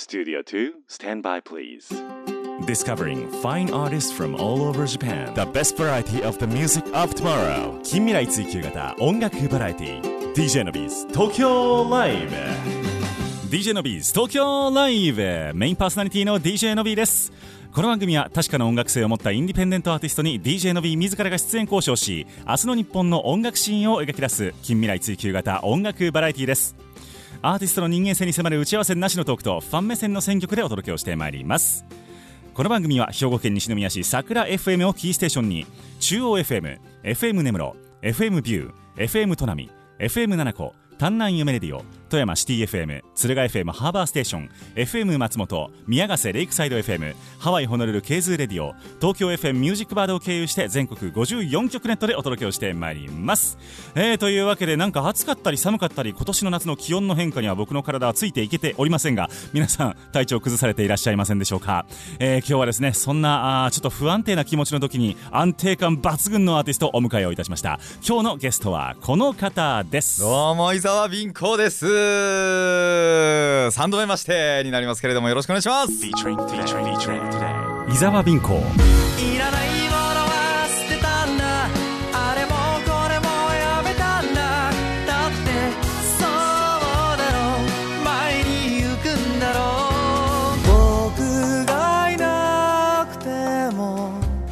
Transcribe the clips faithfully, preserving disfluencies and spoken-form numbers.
Studio two, stand by please. Discovering fine artists from all over Japan. The best variety of the music of tomorrow. 近未来追求型音楽バラエティ ディージェー のビーズ東京ライブ ディージェー のビーズ東京ライブメインパーソナリティの ディージェー のビーです。この番組は確かな音楽性を持ったインディペンデントアーティストに ディージェー のビー自らが出演交渉し、明日の日本の音楽シーンを描き出す近未来追求型音楽バラエティです。アーティストの人間性に迫る打ち合わせなしのトークとファン目線の選曲でお届けをしてまいります。この番組は兵庫県西宮市桜 エフエム をキーステーションに中央 エフエム、エフエム 根室、エフエム ビュー、エフエム 砺波、エフエム 七子、丹南夢レディオ、富山シティ エフエム、敦賀 エフエム ハーバーステーション、エフエム 松本、宮ヶ瀬レイクサイド エフエム、ハワイホノルルケーズーレディオ、東京 エフエム ミュージックバードを経由して全国ごじゅうよんきょくネットでお届けをしてまいります。えー、というわけでなんか暑かったり寒かったり今年の夏の気温の変化には僕の体はついていけておりませんが、皆さん体調崩されていらっしゃいませんでしょうか。えー、今日はですねそんなあちょっと不安定な気持ちの時に安定感抜群のアーティストをお迎えをいたしました。今日のゲストはこの方です。 どうも伊沢敏子です。さんどめましてになりますけれどもよろしくお願いします。 伊沢敏子。 いらないものは捨てたんだ、あれもこれもやめたんだ、だってそうだろう、前に行くんだろう、僕がいなくても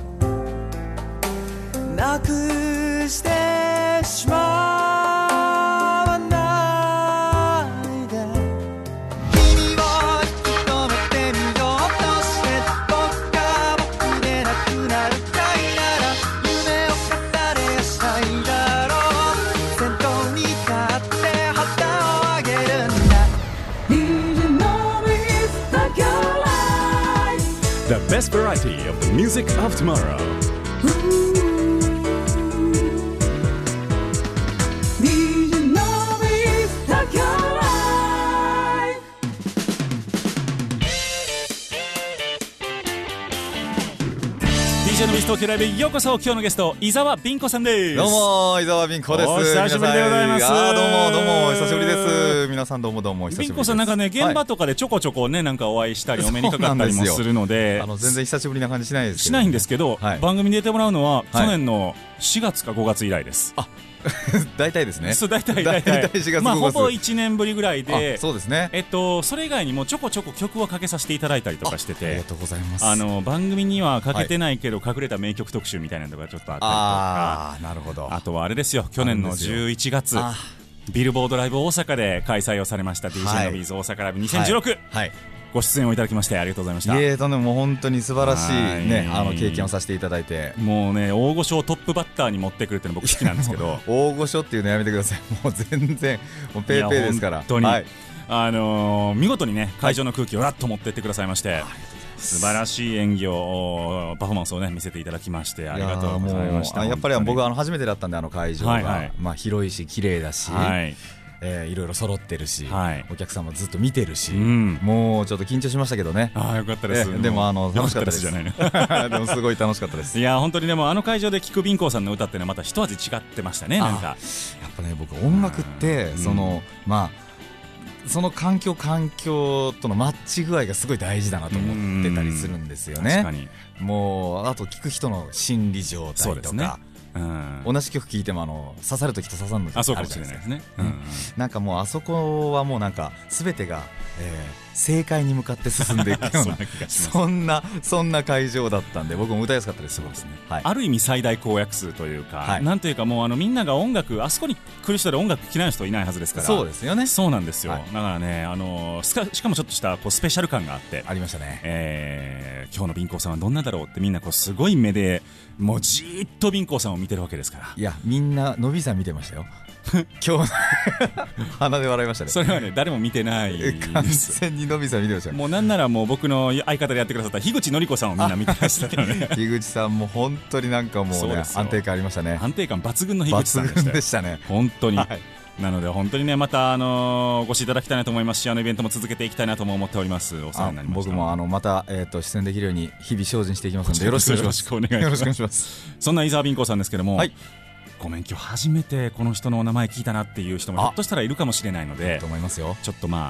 なくしてしまう The best variety of the music of tomorrow. ディージェー のビーズ東京ライブ。 ディージェー のビーズ東京ライブようこそ。今日のゲスト伊沢敏子さんです。 どうも伊沢敏子です。 お久しぶりでございます。 あどうもどうもお久しぶりです。皆さんどうもどうもお久しぶりです。 敏子さんなんかね現場とかでちょこちょこねなんかお会いしたりお目にかかったりもするので、 あの全然久しぶりな感じしないですけど、ね、 しないんですけど、はい、番組に出てもらうのは去年のしがつかごがつ以来です。 あ大体ですね。 そう大体大体しがつまあほぼいちねんぶりぐらいで、 そうですね。 えっとそれ以外にもちょこちょこ曲をかけさせていただいたりとかしてて、 あ, ありがとうございます。 あの番組にはかけてないけど、はい、隠れた名曲特集みたいなのがちょっとあったりとか、 あなるほど。 あとはあれですよ、去年のじゅういちがつビルボードライブ大阪で開催をされました ディージェー のビーズ大阪ライブにせんじゅうろく、はいはい、ご出演をいただきましてありがとうございました。 いえとねもう本当に素晴らしいねあの経験をさせていただいて、 もうね大御所をトップバッターに持ってくるっていうの僕好きなんですけど大御所っていうのやめてください。もう全然もうペーペーですから本当に、 はい、 あのー、見事にね会場の空気をラッと持ってってくださいまして、はい、素晴らしい演技をパフォーマンスをね見せていただきましてありがとうございました。 やっぱり僕はあの初めてだったんであの会場が、はいはい、まあ広いし綺麗だし、はいえー、いろいろ揃ってるし、はい、お客さんもずっと見てるし、うん、もうちょっと緊張しましたけどね。 あよかったです。 えー、でもあの楽しかったです。 じゃないのでもすごい楽しかったです。 いや本当にでもあの会場で聴くビンコさんの歌ってのはまた一味違ってましたね。なんかやっぱね僕音楽ってその、うん、まあその環境環境とのマッチ具合がすごい大事だなと思ってたりするんですよね。 確かにもうあと聴く人の心理状態とか、うん、同じ曲聴いてもあの刺さる時と刺さる時あるじゃないですかね、うんうん、なんかもうあそこはもうなんか全てが、えー、正解に向かって進んでいくようなそんなそんな会場だったんで僕も歌いやすかったです。そうですね、はい、 ある意味最大公約数というか、はい、なんというかもうあのみんなが音楽あそこに来る人で音楽嫌いな人いないはずですから。 そうですよね。 そうなんですよ、 はい、 だからねあのしか、しかもちょっとしたこうスペシャル感があってありましたね、 えー、今日のビンコさんはどんなだろうってみんなこうすごい目でもうじーっとビンコさんを見てるわけですから。 いやみんなのびさん見てましたよ今日鼻で笑いましたね。 それはね誰も見てないです完全にのびさん見てました。 もうなんならもう僕の相方でやってくださった樋口のり子さんをみんな見てましたからね樋口さんも本当になんかもうね安定感ありましたね。 安定感抜群の樋口さんでした抜群でしたね本当に、 はい、 なので本当にねまたあのー、ご視聴いただきたいなと思いますしあのイベントも続けていきたいなとも思っております。お世話になりました。 僕もあのまた、えー、と出演できるように日々精進していきますのでよろしくお願いします。 よろしくお願いします。そんな伊沢敏子さんですけども、はい、ごめん今日初めてこの人のお名前聞いたなっていう人もひょっとしたらいるかもしれないのでと思いますよ。 ちょっとまあ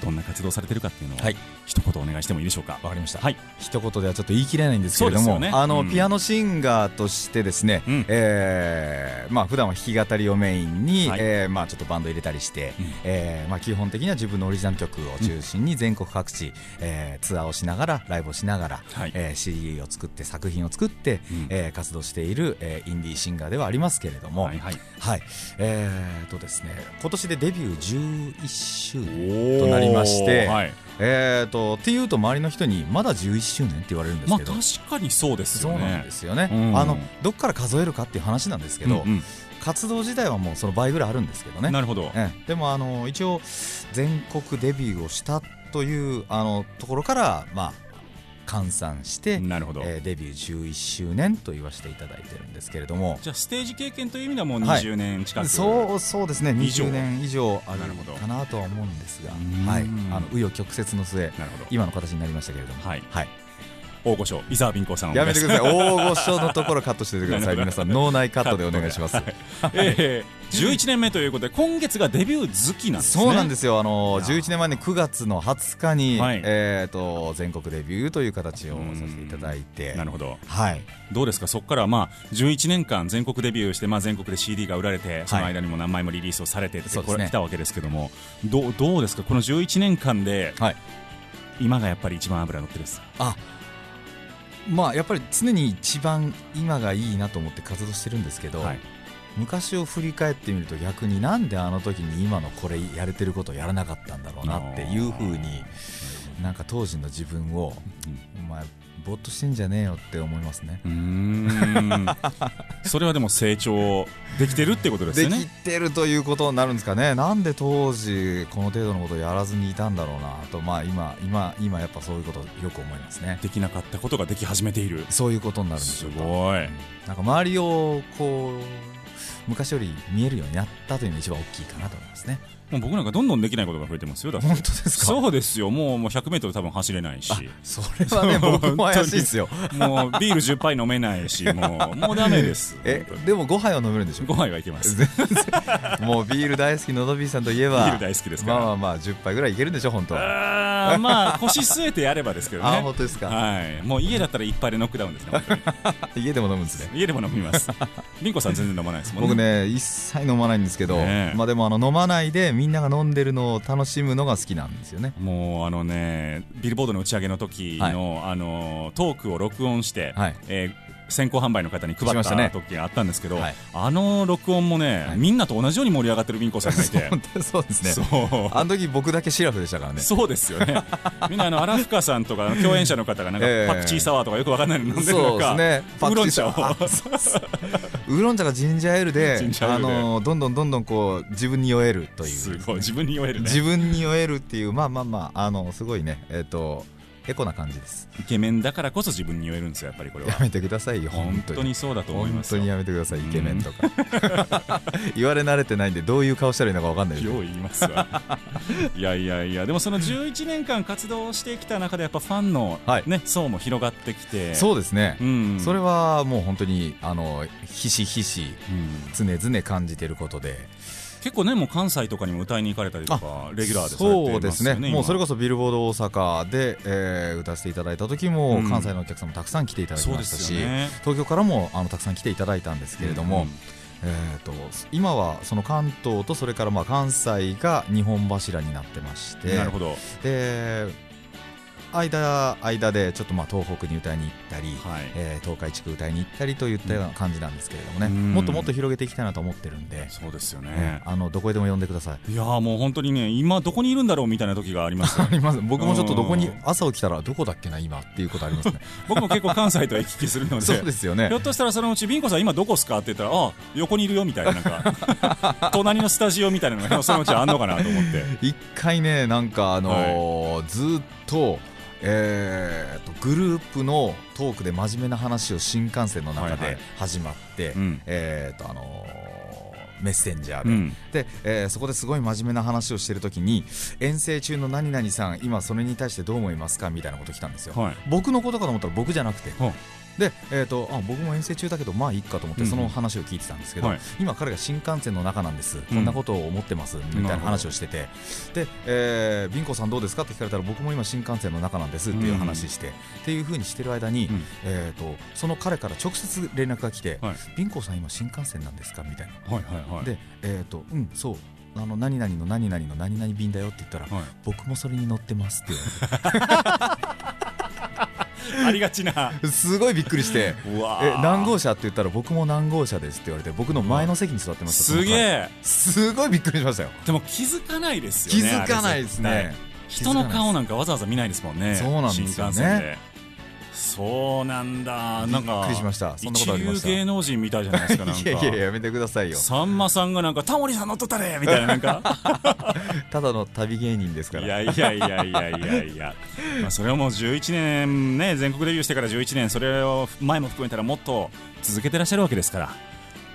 どんな活動されてるかっていうのを、 はい、 一言お願いしてもいいでしょうか。 わかりました、 はい、 一言ではちょっと言い切れないんですけれども、ね、あの、うん、ピアノシンガーとしてですね、うん、えーまあ、普段は弾き語りをメインに、はい、えーまあ、ちょっとバンド入れたりして、うん、えーまあ、基本的には自分のオリジナル曲を中心に全国各地、うん、えー、ツアーをしながらライブをしながら、はい、えー、シーディー を作って作品を作って、うん、えー、活動している、えー、インディーシンガーではありますけれども、はいはいはい、えーとですね、今年でデビューじゅういっしゅうねんとなりまして、はい、えーとっていうと周りの人にまだじゅういっしゅうねんって言われるんですけど、 まあ、確かにそうですよね。 そうなんですよね、 うん、 あのどっから数えるかっていう話なんですけど、うんうん、活動自体はもうその倍ぐらいあるんですけどね。 なるほど、 えー、でもあの一応全国デビューをしたというあのところからまあ換算して、なるほど、えー、デビューじゅういっしゅうねんと言わせていただいてるんですけれども、 じゃあステージ経験という意味ではもうにじゅうねん近く、はい、 そうそうですね、にじゅうねん以上あるかなとは思うんですが、はい、あの紆余曲折の末今の形になりましたけれども、はい、はい、 大御所伊沢敏行さん、 やめてください、大御所のところカットしててください皆さん脳内カットでお願いします、はい、 えーじゅういちねんめということで今月がデビュー月なんですね。 そうなんですよ、あのじゅういちねんまえにくがつのはつかに、はい、えー、と全国デビューという形をさせていただいて、 なるほど、 はい、 どうですか、そこからまあじゅういちねんかん全国デビューして、まあ、全国で シーディー が売られて、その間にも何枚もリリースをされてってこれ来たわけですけども、どう、どうですかこのじゅういちねんかんで、はい、今がやっぱり一番脂乗ってるです。 あ、まあやっぱり常に一番今がいいなと思って活動してるんですけど、はい、昔を振り返ってみると逆になんであの時に今のこれやれてることをやらなかったんだろうなっていう風に、なんか当時の自分を、お前ぼーっとしてんじゃねえよって思いますね。 うーんそれはでも成長できてるってことですよね。 できてるということになるんですかね。なんで当時この程度のことをやらずにいたんだろうなと、まあ、今, 今, 今やっぱそういうことよく思いますね。 できなかったことができ始めている、 そういうことになるんでしょうか。 すごい、うん、 なんか周りをこう昔より見えるようになったというのが一番大きいかなと思いますね。 もう僕なんかどんどんできないことが増えてますよ。だって本当ですか。 そうですよ、もう、もうひゃくメートル多分走れないし、 それはね僕も怪しいですよもうビールじゅっぱい飲めないし、もうもうダメですえでもごはいは飲めるんでしょ。 ごはいはいけますもうビール大好きのどびーさんといえばビール大好きですから、 まあまあまあじゅっぱいぐらいいけるんでしょ本当は。あまあ腰据えてやればですけどね。 あ本当ですか。 はい、もう家だったらいっぱいでノックダウンですね本当に家でも飲むんですね。 家でも飲みます。りんこさん全然飲まないですもんね。 僕ね一切飲まないんですけど、ね、まあでもあの飲まないでみんなが飲んでるのを楽しむのが好きなんですよね。 もうあのねビルボードの打ち上げの時の、はい、あのトークを録音して、はい、えー先行販売の方に配った時があったんですけど、ねはい、あの録音もね、はい、みんなと同じように盛り上がってるビンコさんがいてそうですね。そうあの時僕だけシラフでしたからね。 そうですよねみんなあのアラフカさんとか共演者の方がなんかパクチーサワーとかよくわかんないの飲んでるのか、 ね、 ウーロン茶をウーロン茶がジンジャーエールで、あのー、どんどんどんどんこう自分に酔えるという、ね、 すごい自分に酔えるね。 自分に酔えるっていう、まあまあまああのすごいね、えっとエコな感じです。 イケメンだからこそ自分に酔えるんですよやっぱりこれは。 やめてくださいよ本当に。 本当にそうだと思いますよ。 本当にやめてくださいイケメンとか言われ慣れてないんでどういう顔したらいいのか分かんないですよ。 よう言いますわいやいやいやでもそのじゅういちねんかん活動してきた中でやっぱファンの、ねはい、層も広がってきて。 そうですね、うん、それはもう本当にあのひしひし、うん、常々感じていることで。 結構ねもう関西とかにも歌いに行かれたりとかレギュラーでされてますよね。 そうですね。もうそれこそビルボード大阪で、えー、歌わせていただいた時も、うん、関西のお客さんもたくさん来ていただきましたし、ね、東京からもあのたくさん来ていただいたんですけれども、うんえー、と今はその関東とそれからまあ関西がにほん柱になってまして。 なるほど。 で間, 間でちょっとまあ東北に歌いに行ったり、はいえー、東海地区歌いに行ったりといったような感じなんですけれどもね、うん、もっともっと広げていきたいなと思ってるんで。 そうですよね、 ねあのどこへでも呼んでください。 いやもう本当にね今どこにいるんだろうみたいな時がありますあります。僕もちょっとどこに朝起きたらどこだっけな今っていうことありますね僕も結構関西と行き来するのでそうですよね。 ひょっとしたらそのうちビンコさん今どこっすかって言ったらあ横にいるよみたいな、なんか隣のスタジオみたいなのがそのうちあんのかなと思って一回ねなんかあのーはい、ずっとえー、とグループのトークで真面目な話を新幹線の中で始まって、はいはいうんえーとあのー、メッセンジャーで、うん、で、えー、そこですごい真面目な話をしているときに遠征中の何々さん今それに対してどう思いますかみたいなこと来たんですよ、はい、僕のことかと思ったら僕じゃなくて、はい、 で、えー、とあ僕も遠征中だけどまあいいかと思ってその話を聞いてたんですけど、うんはい、今彼が新幹線の中なんです、うん、こんなことを思ってますみたいな話をしてて、で、えー、ビンコさんどうですかって聞かれたら僕も今新幹線の中なんですっていう話して、うん、っていう風にしてる間に、うんえー、とその彼から直接連絡が来て、はい、ビンコさん今新幹線なんですかみたいな、はいはいはい、で、えー、とうんそうあの何々の何々の何々便だよって言ったら、はい、僕もそれに乗ってますって言われてありがちなすごいびっくりしてえ何号車って言ったら僕も何号車ですって言われて僕の前の席に座ってました。 すげえすごいびっくりしましたよ。 でも気づかないですよね。 気づかないですね。 人の顔なんかわざわざ見ないですもんね。 そうなんですよね。 そうなんだ。なんかびっくりしました。そんなことありました。 一流芸能人みたいじゃないですか。なんかいやいややめてくださいよ。 さんまさんがなんかタモリさん乗っとったねみたいななんかただの旅芸人ですから。 いやいやいやいやいやいやまあそれをもうじゅういちねんね全国デビューしてからじゅういちねんそれを前も含めたらもっと続けてらっしゃるわけですから、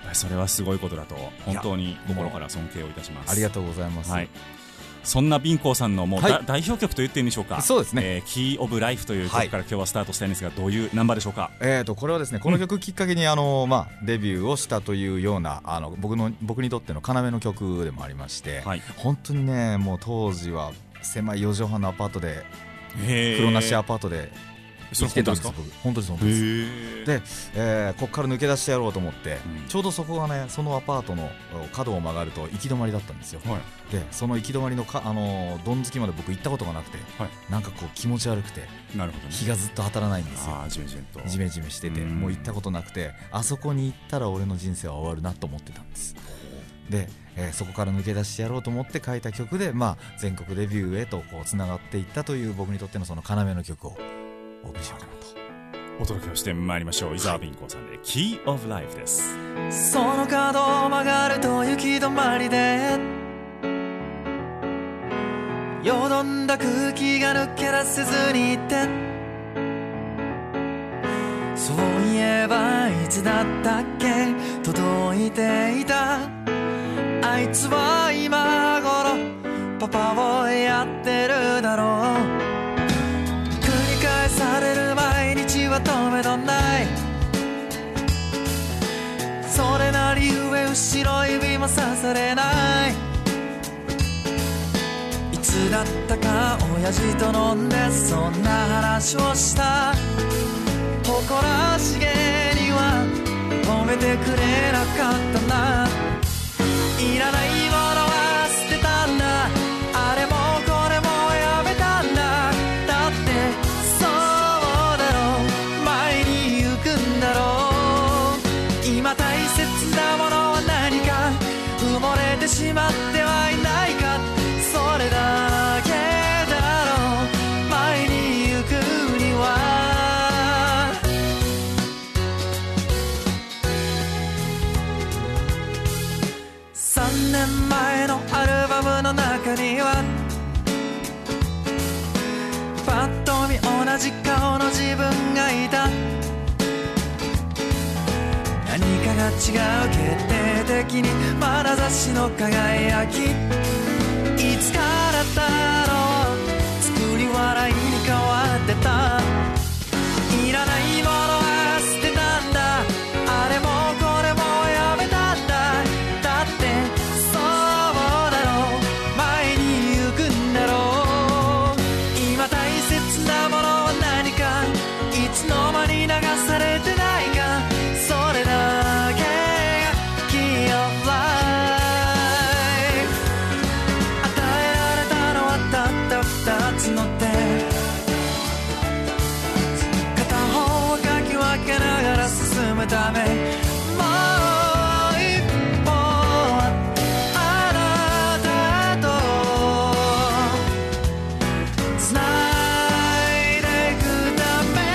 それはすごいことだと本当に心から尊敬をいたします。 ありがとうございます。 はい、そんなビンコさんのもう、はい、代表曲と言っていいんでしょうか。 そうですね、 えー、キーオブライフという曲から今日はスタートしたいんですが、はい、どういうナンバーでしょうか。 えー、とこれはですねこの曲きっかけに、うんあのまあ、デビューをしたというようなあの 僕, の僕にとっての要の曲でもありまして、はい、本当にねもう当時は狭いよじはんのアパートで風呂なしアパートで生きてたんです。僕本当にそうです。で、えー、ここから抜け出してやろうと思って、うん、ちょうどそこがねそのアパートの角を曲がると行き止まりだったんですよ、はい、でその行き止まりのか、あのー、どんつきまで僕行ったことがなくて、はい、なんかこう気持ち悪くてなるほど、ね、日がずっと当たらないんですよ。 あジメジメとジメジメしててもう行ったことなくて、あそこに行ったら俺の人生は終わるなと思ってたんです。で、えー、そこから抜け出してやろうと思って書いた曲で、まあ、全国デビューへとこうつながっていったという僕にとってのその要の曲をお送りしようかなとお届けをしてまいりましょう。伊沢ビンコさんで Key of Life です。 その角を曲がると行き止まりでよどんだ空気が抜け出せずにいて、そういえばいつだったっけ届いていたあいつは今頃パパをやってるだろう。繰り返される毎日は止めどない、それなり上後ろ指も刺されない、いつだったか親父と飲んでそんな話をした、誇らしげには褒めてくれなかったな。いらないものは捨てたんだ、あれもこれもやめたんだ、だってそうだろう前に行くんだろう。今大切なものは何か埋もれてしまってはいないか、それだけだろう前に行くには。さんねんまえのアルバムの中にはパッと見同じ顔の自分がいた、何かが違う決定的に眼差しの輝き、いつからだろう作り笑いに変わってた。いらないものは捨てたんだ、あれもこれもやめたんだ、だってそうだろう前に行くんだろう。今大切なものは何かいつの間に流されてないか、それだけが Key of Life。 与えられたのはたった二つの手、片方をかき分けながら進むため、もう一歩あなたとつないでいくため。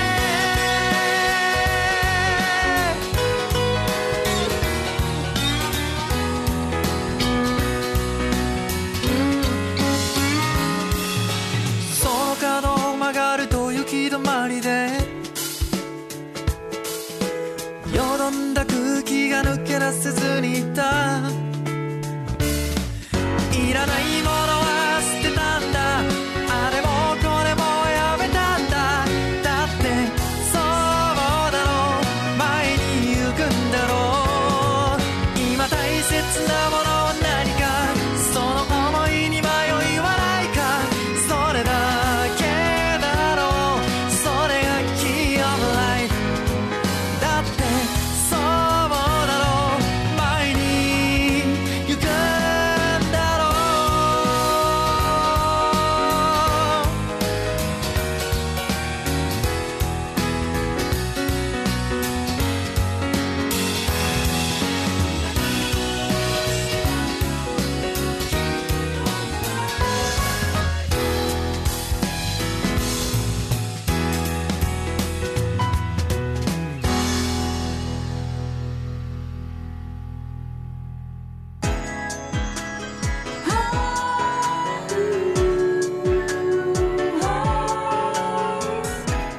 その角を曲がると行き止まりでよどんだ空気が抜け出せずにいた、いらないものは捨てたんだ、あれもこれもやめたんだ、だってそうだろ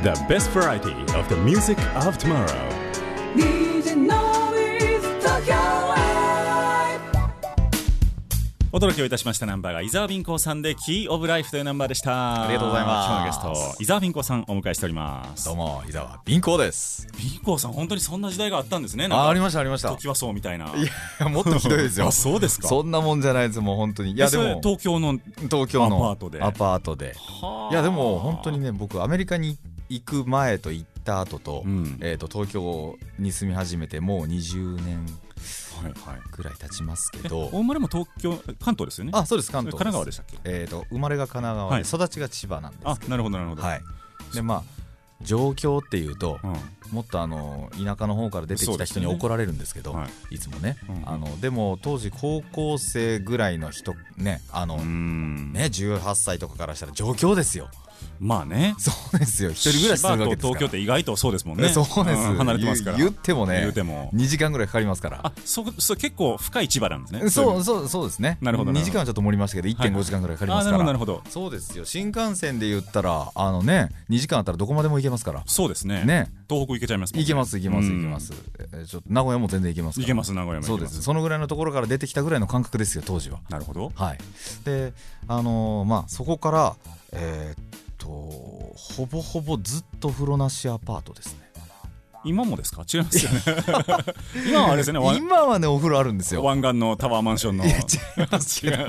The best variety of the music of tomorrow. ディージェー のび東京ライお届けをいたしましたナンバーが伊沢敏光さんでキーオブライフというナンバーでした。 ありがとうございます。 今日のゲスト伊沢敏光さんお迎えしております。 どうも伊沢敏光です。 敏光さん本当にそんな時代があったんですね。なんかあ, ありましたありました。 時はそうみたいな。 いやもっとひどいですよ。 あそうですか。 そんなもんじゃないですもう本当に。いやでも東京の東京のアパートでアパートでいやでも本当にね僕アメリカに行く前と行った後と、うんえー、と東京に住み始めてもうにじゅうねんぐらい経ちますけど、 はいはい、お生まれも東京関東ですよね。 あそうです関東です。 神奈川でしたっけ。 えー、と生まれが神奈川で、はい、育ちが千葉なんですけど。 あなるほどなるほど、 はい、でまあ状況っていうと、うん、もっとあの田舎の方から出てきた人に怒られるんですけど、ね、いつもね、うん、あのでも当時高校生ぐらいの人ねあのねじゅうはっさいとかからしたら状況ですよ。 まあねそうですよ。一人暮らしするわけですから。 東京って意外とそうですもんね。 そうです、うん、 離れてますから。 言ってもね言ってもにじかんぐらいかかりますから。 あそそ結構深い千葉なんですね。 そうそうそうですね。 なるほどにじかんはちょっと盛りましたけど いってんごじかんぐらいかかりますから、 はいはい、あなるほどなるほど。 そうですよ。新幹線で言ったらあのねにじかんあったらどこまでも行けますから。 そうですね。 ね東北行けちゃいますもんね。 行けます行けます行けます、えー、ちょっと名古屋も全然行けますから。 行けます名古屋も行けます。 そうです。そのぐらいのところから出てきたぐらいの感覚ですよ当時は。 なるほど。 はい。であのー、まあそこからえー、っとほぼほぼずっと風呂なしアパートですね。 今もですか。違いますよね今はあれですね。 今はねお風呂あるんですよ。 湾岸のタワーマンションの。いや違います違う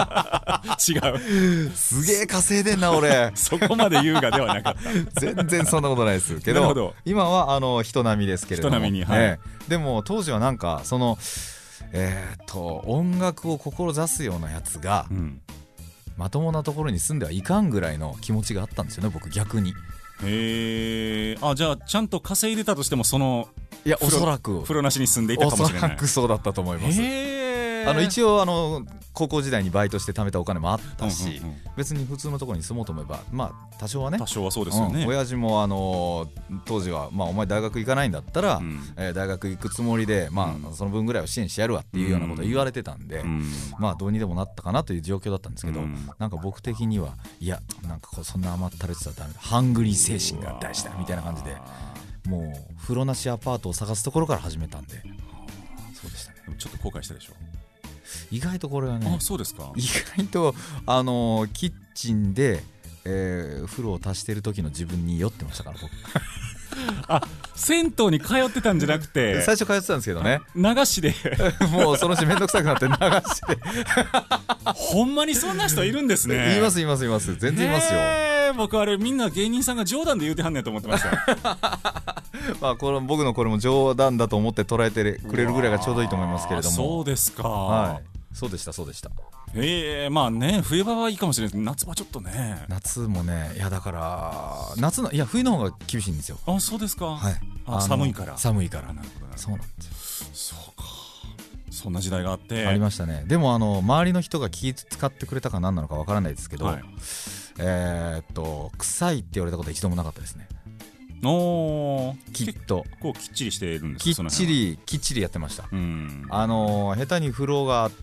違うすげえ稼いでんな俺そこまで優雅ではなかった全然そんなことないですけ ど, ど今はあの人並みですけれども人並みに、はいね、でも当時はなんかそのえー、っと音楽を志すようなやつが、うん、まともなところに住んではいかんぐらいの気持ちがあったんですよね僕逆に。 へー。あじゃあちゃんと稼いでたとしてもそのいやおそらく風呂なしに住んでいたかもしれない。 おそらくそうだったと思います。あの一応あの高校時代にバイトして貯めたお金もあったし、うんうんうん、別に普通のところに住もうと思えばまあ多少はね多少はそうですよね、 うん、親父もあの当時は、まあ、お前大学行かないんだったら、うんえー、大学行くつもりで、まあ、その分ぐらいは支援してやるわっていうようなことを言われてたんで、うん、まあどうにでもなったかなという状況だったんですけど、うん、なんか僕的にはいやなんかこうそんな甘ったれてたらダメだハングリー精神が大事だみたいな感じでもう風呂なしアパートを探すところから始めたんでそうでしたね。 ちょっと後悔したでしょ。 意外とこれはね。 あそうですか。 意外とあのー、キッチンで、えー、風呂を足してる時の自分に酔ってましたから僕あ銭湯に通ってたんじゃなくて最初通ってたんですけどね流しでもうそのうちめんどくさくなって流しでほんまにそんな人いるんですね。 言います言います言います全然いますよ。 僕あれみんな芸人さんが冗談で言うてはんねんと思ってましたまあこれ僕のこれも冗談だと思って捉えてくれるぐらいがちょうどいいと思いますけれども。 そうですか、 はい、そうでしたそうでした。 えー、まあね冬場はいいかもしれないですけど夏場ちょっとね。 夏もねいやだから夏のいや冬の方が厳しいんですよ。 あそうですか、 はい、 あ寒いから寒いからなるほどなるほど。 そうなんですよ。 そうかそんな時代があってありましたね。でもあの周りの人が気使ってくれたか何なのかわからないですけど、はい、えー、っと臭いって言われたことは一度もなかったですね。 おきっとこうきっちりしているんですきっちりきっちりやってました。うんあの下手に風呂があって、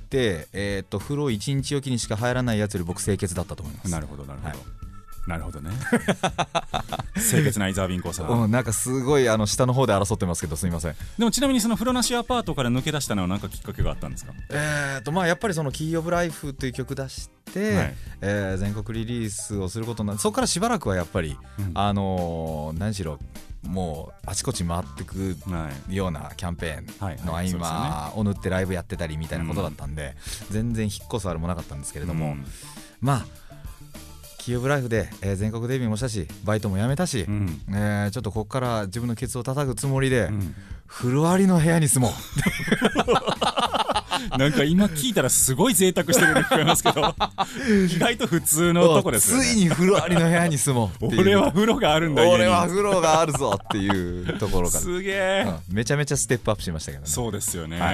えー、っと風呂いちにちおきにしか入らないやつより僕清潔だったと思います。 なるほどなるほど、はいなるほどね清潔な伊沢敏光さん、うん、なんかすごいあの下の方で争ってますけどすみません。 でもちなみにその風呂なしアパートから抜け出したのは何かきっかけがあったんですか。 えーとまあやっぱりそのキーオブライフという曲出して、はいえー、全国リリースをすることになってそこからしばらくはやっぱり、うん、あのー、何しろもうあちこち回ってくようなキャンペーンの合間を縫ってライブやってたりみたいなことだったんで、うん、全然引っ越すあれもなかったんですけれども、うん、まあキーオブライフで、えー、全国デビューもしたしバイトも辞めたし、うんえー、ちょっとここから自分のケツを叩くつもりで、うん、風呂ありの部屋に住もうなんか今聞いたらすごい贅沢してるように聞こえますけど意外と普通のとこですよね。 ついに風呂ありの部屋に住もうっていう俺は風呂があるんだ俺は風呂があるぞっていうところからすげえ、 うん、めちゃめちゃステップアップしましたけどね。 そうですよね、はい、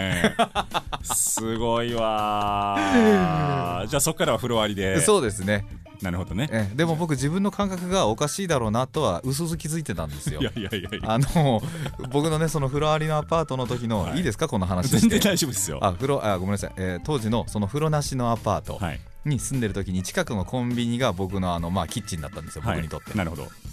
すごいわじゃあそっからは風呂ありで。 そうですね。 なるほどね。 えでも僕自分の感覚がおかしいだろうなとは薄々気づいてたんですよ。 いやいやいやいやあの僕のねその風呂ありのアパートの時の、はい、いいですかこの話して。 全然大丈夫ですよ。 あ風呂あごめんなさい、えー、当時のその風呂なしのアパートに住んでる時に近くのコンビニが僕のあのまあキッチンだったんですよ、はい、僕にとって。 なるほど。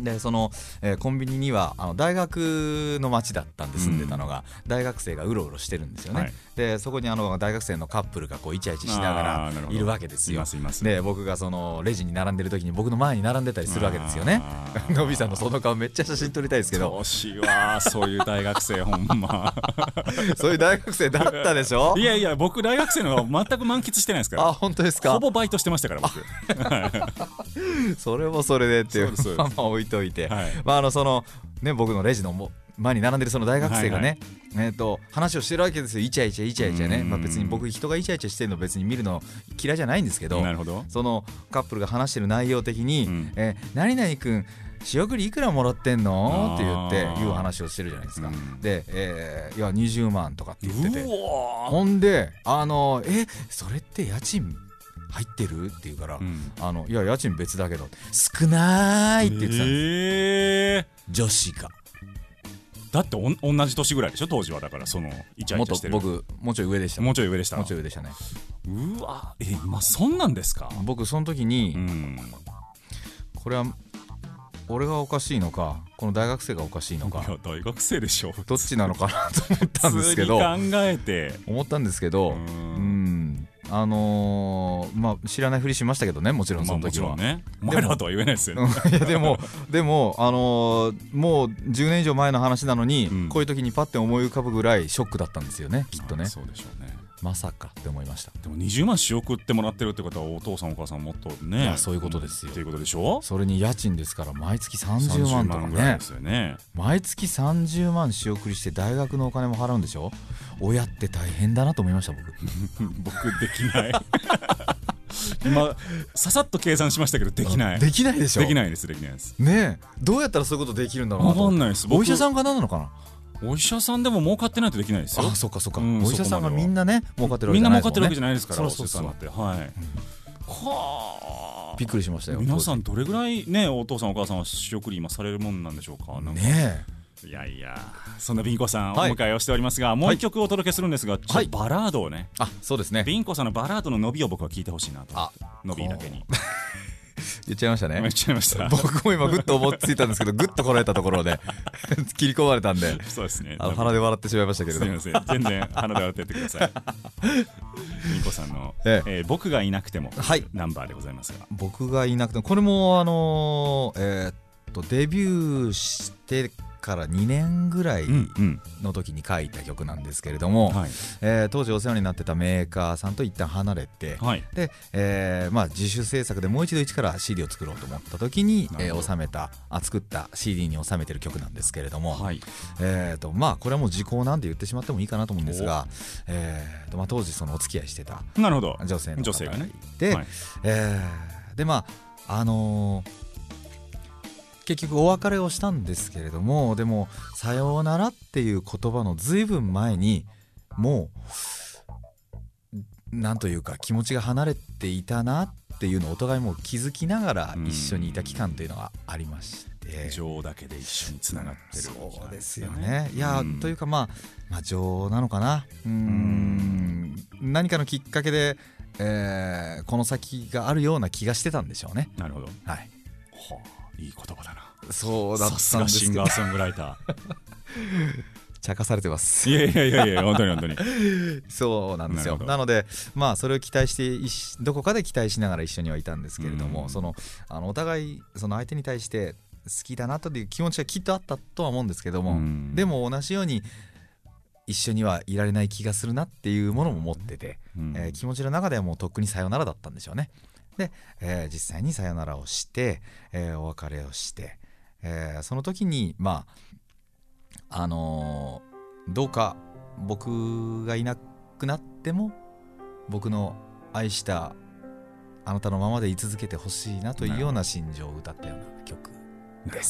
でその、えー、コンビニにはあの大学の街だったんで住んでたのが、うん、大学生がうろうろしてるんですよね、はい、でそこにあの大学生のカップルがこうイチャイチャしながらいるわけですよ。いますいます。で僕がそのレジに並んでる時に僕の前に並んでたりするわけですよね。のびさんのその顔めっちゃ写真撮りたいですけど、 どうしようそういう大学生ほんまそういう大学生だったでしょ。 いやいや僕大学生の全く満喫してないですから。 あ本当ですか。 ほぼバイトしてましたから僕それもそれでっていうまま置いといて、はい、まああのそのね僕のレジの前に並んでるその大学生がね、はいはい、えー、と話をしてるわけですよ。イチャイチャイチャイチャね、まあ、別に僕人がイチャイチャしてるの別に見るの嫌いじゃないんですけど、 なるほど。 そのカップルが話してる内容的に、うん、えー、何々くん仕送りいくらもらってんのって言っていう話をしてるじゃないですか、うん、で、えー、いやにじゅうまんとかって言ってて、ほんであのえそれって家賃入ってるって言うから、うん、あのいや家賃別だけど少ないって言ってたんです、えー、女子がだってお同じ年ぐらいでしょ当時は。だからそのイチャイチャしてる。 もっと僕もうちょい上でした。 もうちょい上でしたもうちょい上でしたね。 うわえ今そんなんですか。 僕その時に、うん、これは俺がおかしいのかこの大学生がおかしいのか。 いや大学生でしょどっちなのかなと思ったんですけど普通に考えて思ったんですけど、うんうんあのー、まあ知らないふりしましたけどね、もちろんその時は、まあ、もちろんねお前らとは言えないですよねいやでもでも、あのー、もうじゅうねん以上前の話なのに、うん、こういう時にパッて思い浮かぶぐらいショックだったんですよねきっとね。 そうでしょうね。 まさかって思いました。 でもにじゅうまん仕送ってもらってるってことはお父さんお母さんもっとね。 いやそういうことですよ、 っていうことでしょ。 それに家賃ですから毎月さんじゅうまんとか ね, ぐらいですよね。 毎月さんじゅうまん仕送りして大学のお金も払うんでしょ。親って大変だなと思いました僕僕できない今ささっと計算しましたけどできない。 できないでしょ。 できないですできないですねえ。どうやったらそういうことできるんだろうなと。 分かんないです。 お医者さんか何なのかな。 お医者さんでも儲かってないとできないですよ。 あ、そっかそっか、うん、お医者さんがみんなね儲かってるわけじゃないですもんね。 みんな儲かってるわけじゃないですから。 そうそうそう、 お医者さんだって、はい、うん、 はあびっくりしましたよ。 皆さんどれぐらいねお父さんお母さんは仕送り今されるもんなんでしょうか。なんかねえ。いやいやそんなビンコさん、はい、お迎えをしておりますが、もう一曲お届けするんですが、はい、バラードをね、 あそうですね、 ビンコさんのバラードの伸びを僕は聞いてほしいなと。あ伸びだけに言っちゃいましたね。 言っちゃいました僕も今グッと思いついたんですけどグッとこられたところで切り込まれたんで、 そうですね、 あの鼻で笑ってしまいましたけれど。 すみません全然鼻で笑ってやってくださいビンコさんの、えええー、僕がいなくても、はい、ナンバーでございますが、 僕がいなくてもこれもあのー、えー、っとデビューしてからにねんぐらいの時に書いた曲なんですけれども、うんうん、えー、当時お世話になってたメーカーさんと一旦離れて、はい、で、えーまあ、自主制作でもう一度一から シーディー を作ろうと思った時に、えー、収めたあ作った シーディー に収めてる曲なんですけれども、はい、えーとまあ、これはもう時効なんて言ってしまってもいいかなと思うんですが、えーとまあ、当時そのお付き合いしてた女性の方がいて、はい、えー、でまああのー結局お別れをしたんですけれども、でもさようならっていう言葉のずいぶん前にもうなんというか気持ちが離れていたなっていうのをお互いもう気づきながら一緒にいた期間というのがありまして、 情だけで一緒につながってる、 そうですよね。いやというかまあ、まあ、情なのかな、うーん何かのきっかけで、えー、この先があるような気がしてたんでしょうね。 なるほど、はい、 はあいい言葉だな。 そうだったんですけど、 さすがシンガーソングライター茶化されてます。 いやいやいやいや本当に本当にそうなんですよ。 な, なのでまあそれを期待してどこかで期待しながら一緒にはいたんですけれども、そのあのお互いその相手に対して好きだなという気持ちはきっとあったとは思うんですけども、でも同じように一緒にはいられない気がするなっていうものも持ってて、えー、気持ちの中ではもうとっくにさよならだったんでしょうね。で、えー、実際にさよならをして、えー、お別れをして、えー、その時にまああのー、どうか僕がいなくなっても僕の愛したあなたのままで居続けてほしいなというような心情を歌ったような曲です。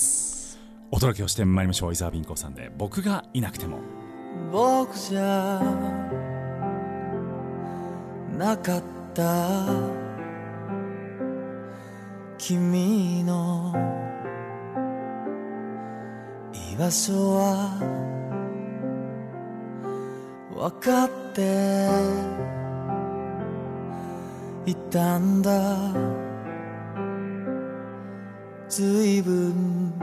お届けをしてまいりましょう。伊沢ビンコさんで僕がいなくても。 僕じゃなかった君の居場所は分かっていたんだ。 ずいぶん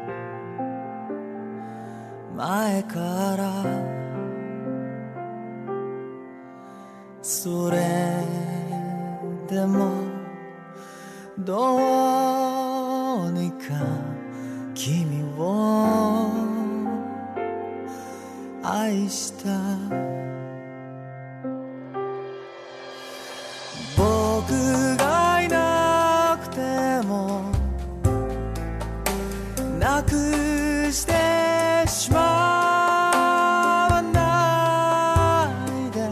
前からそれでもどうにか君を愛した僕がいなくてもなくしてしまわないで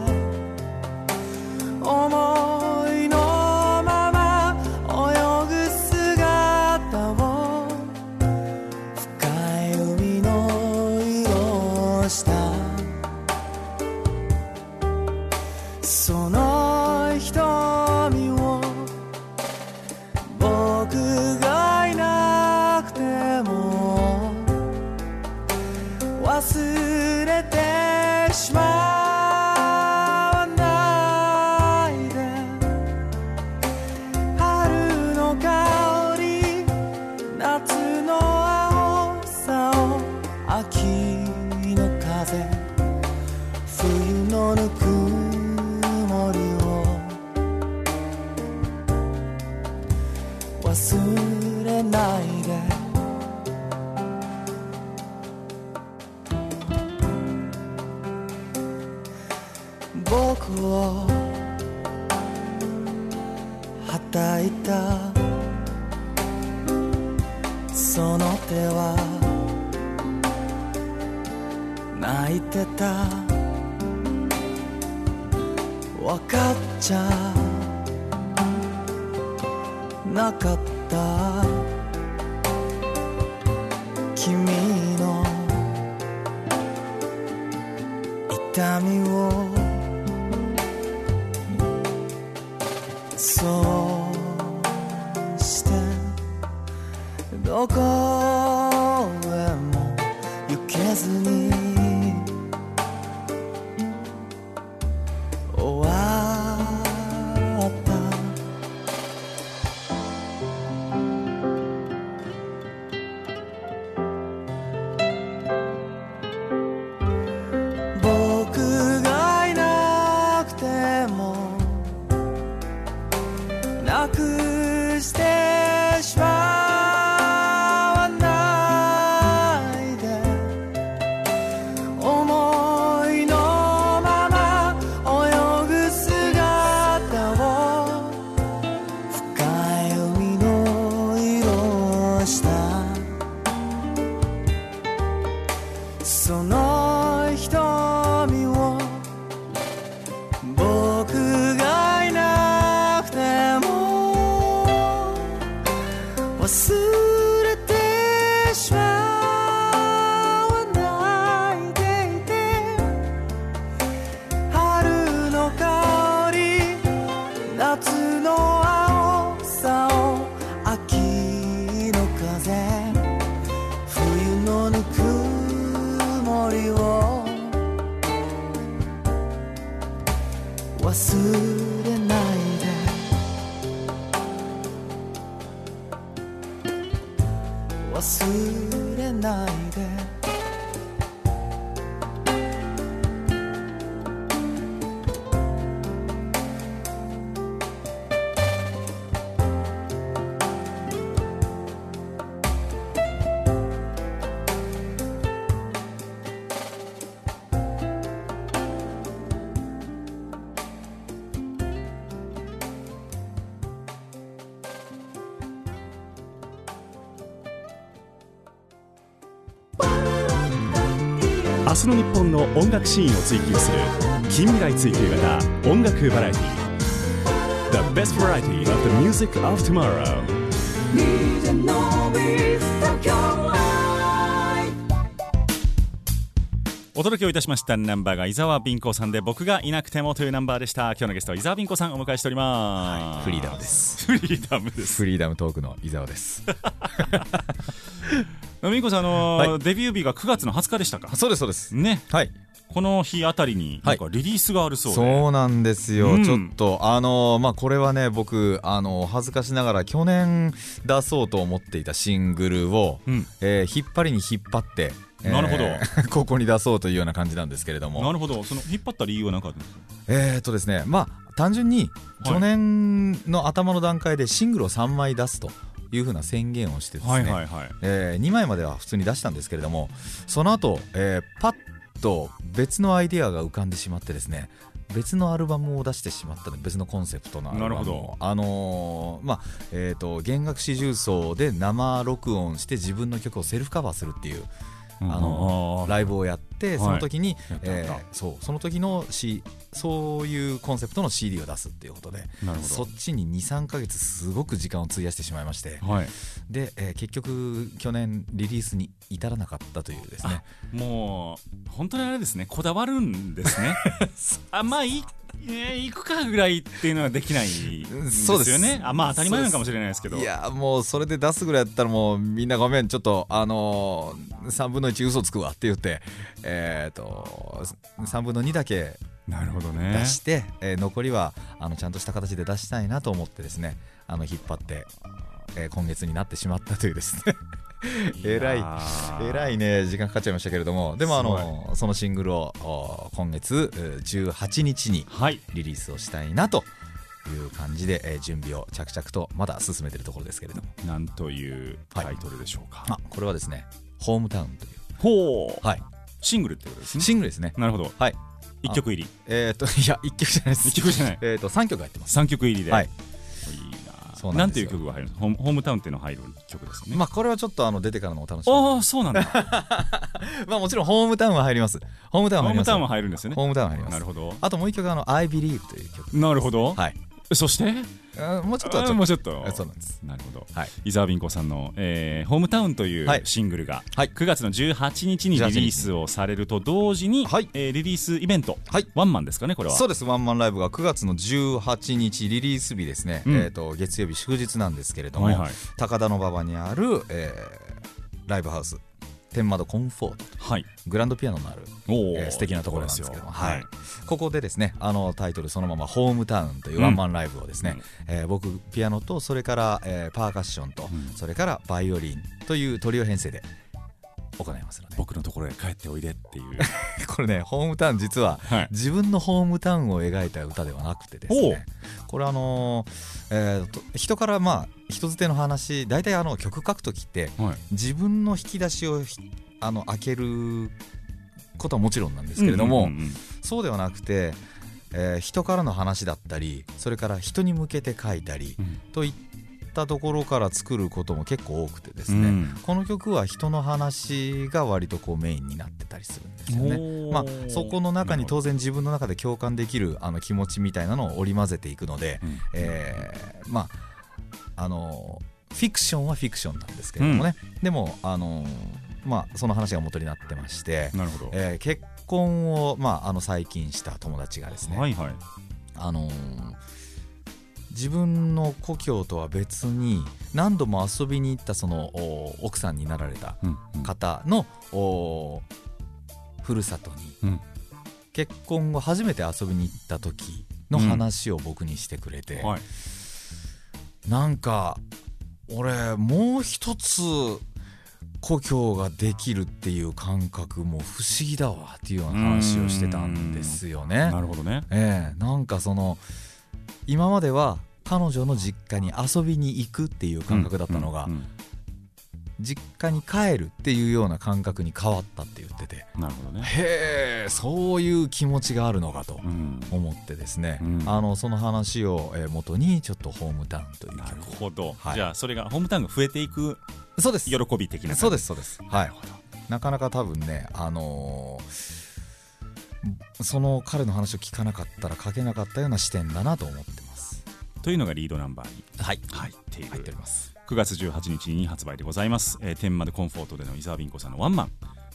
思いのまま泳ぐ姿を深い海の色をしたその瞳を僕がいなくても忘れてしまわないで春の香り夏の青さを秋の風冬のぬくもりを忘れないで僕をはたいたその手は泣いてたわかっちゃなかった君の痛みをそうしてどこへも行けずに終わった僕がいなくてもなくしてしまわないで思いのまま泳ぐ姿を深い海の色をしたその瞳を僕がいなくても忘れてしまわないでいて春の香り夏の青さを秋の風冬のぬくもりを忘れないで忘れないで明日の日本の音楽シーンを追求する近未来追求型音楽バラエティ The best variety of the music of tomorrow ディージェー のビス東京ライブお届けをいたしましたナンバーが伊沢敏子さんで僕がいなくてもというナンバーでした。今日のゲストは伊沢敏子さんお迎えしております、 はい、フリーダムですフリーダムですフリーダムトークの伊沢です敏子さん、あのーはい、 デビュー日がくがつのはつかでしたか。 そうですそうですね、 はい、 この日あたりになんかリリースがあるそうで、 はい、そうなんですよ、 うん、 ちょっとあのー、まあこれはね僕あのー、恥ずかしながら去年出そうと思っていたシングルを、うん、えー、引っ張りに引っ張ってなるほど、 えー、ここに出そうというような感じなんですけれども。 なるほど。その引っ張った理由は何かあるんですか？ えーっとですねまあ単純に去年の頭の段階でシングルをさんまい出すというふうな宣言をしてですね、はいはいはい、えー、にまいまでは普通に出したんですけれども、その後、えー、パッと別のアイデアが浮かんでしまってですね、別のアルバムを出してしまったので、別のコンセプトのアルバムを、なるほど、あのーまあえー、と弦楽四重奏で生録音して自分の曲をセルフカバーするっていう、あのー、ライブをやって、その時に、はい、えー、そうその時の、C、そういうコンセプトの シーディー を出すっていうことで、そっちに にさんかげつすごく時間を費やしてしまいまして、はい、で、えー、結局去年リリースに至らなかったというですね。 もう本当にあれですね、こだわるんですねあ、まあいいえー、行くかぐらいっていうのはできないんですよね。そうです。あ、まあ当たり前なのかもしれないですけど、 いやもうそれで出すぐらいやったらもうみんなごめんちょっとあのー、さんぶんのいち嘘つくわって言ってえー、とさんぶんのにだけなるほどね出して、えー、残りはあのちゃんとした形で出したいなと思ってですね、あの引っ張って、えー、今月になってしまったというですねえらいえらいね時間かかっちゃいましたけれども、でもあのそのシングルを今月じゅうはちにちにリリースをしたいなという感じで、えー、準備を着々とまだ進めているところですけれども、 なんというタイトルでしょうか？ はい、あ、これはですねホームタウンという、 ほう、 はい、 シングルってことですね。 シングルですね。 なるほど、はい、いっきょく入り、 えー、っといやいっきょくじゃないです。 いっきょくじゃない、 えー、っとさんきょく入ってます。 さんきょく入りで、はい、 そうなんていう曲が入るの？ホームタウンっていうのが入る曲ですよね。 まあこれはちょっとあの出てからのお楽しみ。 ああ、そうなんだまあもちろんホームタウンは入ります。ホームタウンは入ります。ホームタウンは入るんですよね。 ホームタウンは入ります。 なるほど。 あともう一曲あの I Believe という曲。 なるほど。 はい。 そしてもうちょっとはちょっともうちょっとそうなんです。 なるほど、 はい、 伊沢ビンコさんの、えー、ホームタウンというシングルがくがつのじゅうはちにちにリリースをされると同時に、はい、えー、リリースイベント、はい、ワンマンですかね、これは。そうです。ワンマンライブがくがつのじゅうはちにちリリース日ですね、うん、えー、と月曜日祝日なんですけれども、はいはい、高田馬場にある、えー、ライブハウス天窓コンフォート、はい、グランドピアノのある、えー、素敵なところなんですけども、はいはい、ここでですね、あのタイトルそのままホームタウンというワンマンライブをですね、うん、えー、僕ピアノとそれから、えー、パーカッションと、うん、それからバイオリンというトリオ編成で行いますので、 僕のところへ帰っておいでっていうこれね、ホームタウン実は、はい、自分のホームタウンを描いた歌ではなくてですね、これあのーえー、と人からまあ人づての話、大体あの曲書くときって、はい、自分の引き出しをあの開けることはもちろんなんですけれども、うんうんうんうん、そうではなくて、えー、人からの話だったり、それから人に向けて書いたり、うん、といったところから作ることも結構多くてですね、うん、この曲は人の話が割とこうメインになってたりするんですよね。まあ、そこの中に当然自分の中で共感できるあの気持ちみたいなのを織り交ぜていくので、うん、えー、まああのフィクションはフィクションなんですけれどもね、うん、でもあのまあ、その話が元になってまして、なるほど、えー、結婚を、まあ、あの最近した友達がですね、はいはい、あのー、自分の故郷とは別に何度も遊びに行ったその奥さんになられた方の、うんうん、ふるさとに、うん、結婚後初めて遊びに行った時の話を僕にしてくれて、うん、はい、なんか俺もう一つ故郷ができるっていう感覚も不思議だわっていうような話をしてたんですよね。 なるほどね、 えー、なんかその今までは彼女の実家に遊びに行くっていう感覚だったのが、うんうんうん、実家に帰るっていうような感覚に変わったって言ってて、 なるほどね、 へー、そういう気持ちがあるのかと思ってですね、うんうん、あのその話を元にちょっとホームタウンという曲。 なるほど、はい、じゃあそれがホームタウンが増えていく、 そうです、 喜び的な感じ。 そうですそうです、はい、なかなか多分ね、あのー、その彼の話を聞かなかったら書けなかったような視点だなと思ってます。 というのがリードナンバーに入っている、入っております。くがつじゅうはちにちに発売でございます、えー、天窓コンフォートでの伊沢ビンコさんのワンマン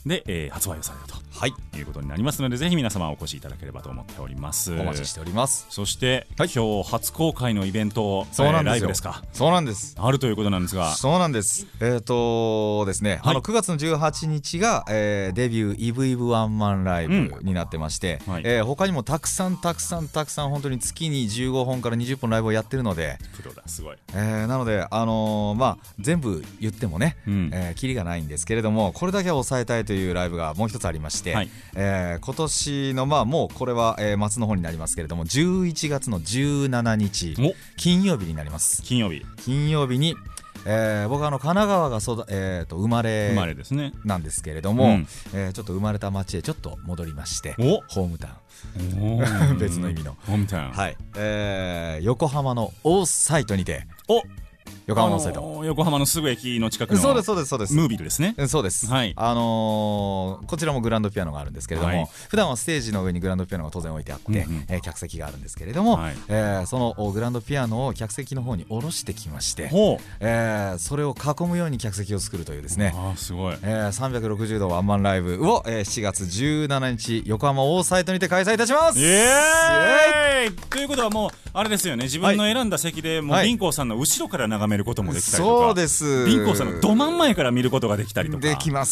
で、えー、発売をされると、 はい、 いうことになりますので、ぜひ皆様お越しいただければと思っております。 お待ちしております。 そして、 はい、 今日初公開のイベント、 そうなんですよ、 えー、ライブですか。 そうなんです、 あるということなんですが、 そうなんです。えっ、ー、とですね、はい、あのくがつのじゅうはちにちが、えー、デビューイブイブワンマンライブになってまして、うん、はい、えー、他にもたくさんたくさんたくさん本当に月にじゅうごほんからにじゅっぽんライブをやってるので、 プロだ、すごい、 えー、なので、あのー、まあ全部言ってもね、うん、えー、キリがないんですけれども、これだけは抑えたいというライブがもう一つありまして、はい、えー、今年のまあもうこれは、えー、末の方になりますけれども、じゅういちがつのじゅうしちにち金曜日になります。 金曜日金曜日に、えー、僕はあの神奈川がそだ、えー、と生まれ生まれですねなんですけれども、うん、えー、ちょっと生まれた町へちょっと戻りまして、ホームタウン別の意味のホームタウン、 はい、えー、横浜の大サイトにて、 お横浜のサイト、 横浜のすぐ駅の近くのそうですそうですそうですムービルですね。 そうです、はい、あのー、こちらもグランドピアノがあるんですけれども、はい、普段はステージの上にグランドピアノが当然置いてあって、うんうん、えー、客席があるんですけれども、はい、えー、そのグランドピアノを客席の方に下ろしてきまして、えー、それを囲むように客席を作るというですね、 あ、すごい、 えー、さんびゃくろくじゅうどワンマンライブを、えー、しちがつじゅうしちにち横浜大サイトにて開催いたします。 イエーイということはもうあれですよね、自分の選んだ席でもうビンコーさんの後ろから眺めることもできたりとか、 そうです、 ビンコーさんのど真ん前から見ることができたりとかできます。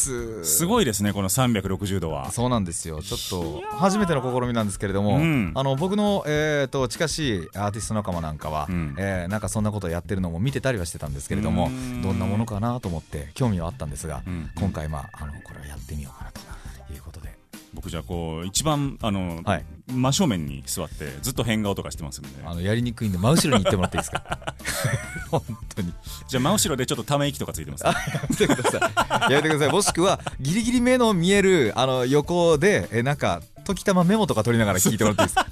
すごいですね、このさんびゃくろくじゅうどは。 そうなんですよ、ちょっと初めての試みなんですけれども、うん、あの僕の、えー、と近しいアーティスト仲間なんかは、うん、えー、なんかそんなことをやってるのも見てたりはしてたんですけれども、どんなものかなと思って興味はあったんですが、うん、今回、まあ、あのこれをやってみようかなということで、 僕じゃあこう一番あの、はい、真正面に座ってずっと変顔とかしてますんで、 あのやりにくいんで真後ろに行ってもらっていいですか本当に。 じゃあ真後ろでちょっとため息とかついてます、ね、 やめてくださいやめてください。もしくはギリギリ目の見えるあの横でえなんか時たまメモとか取りながら聞いてもらっていいですか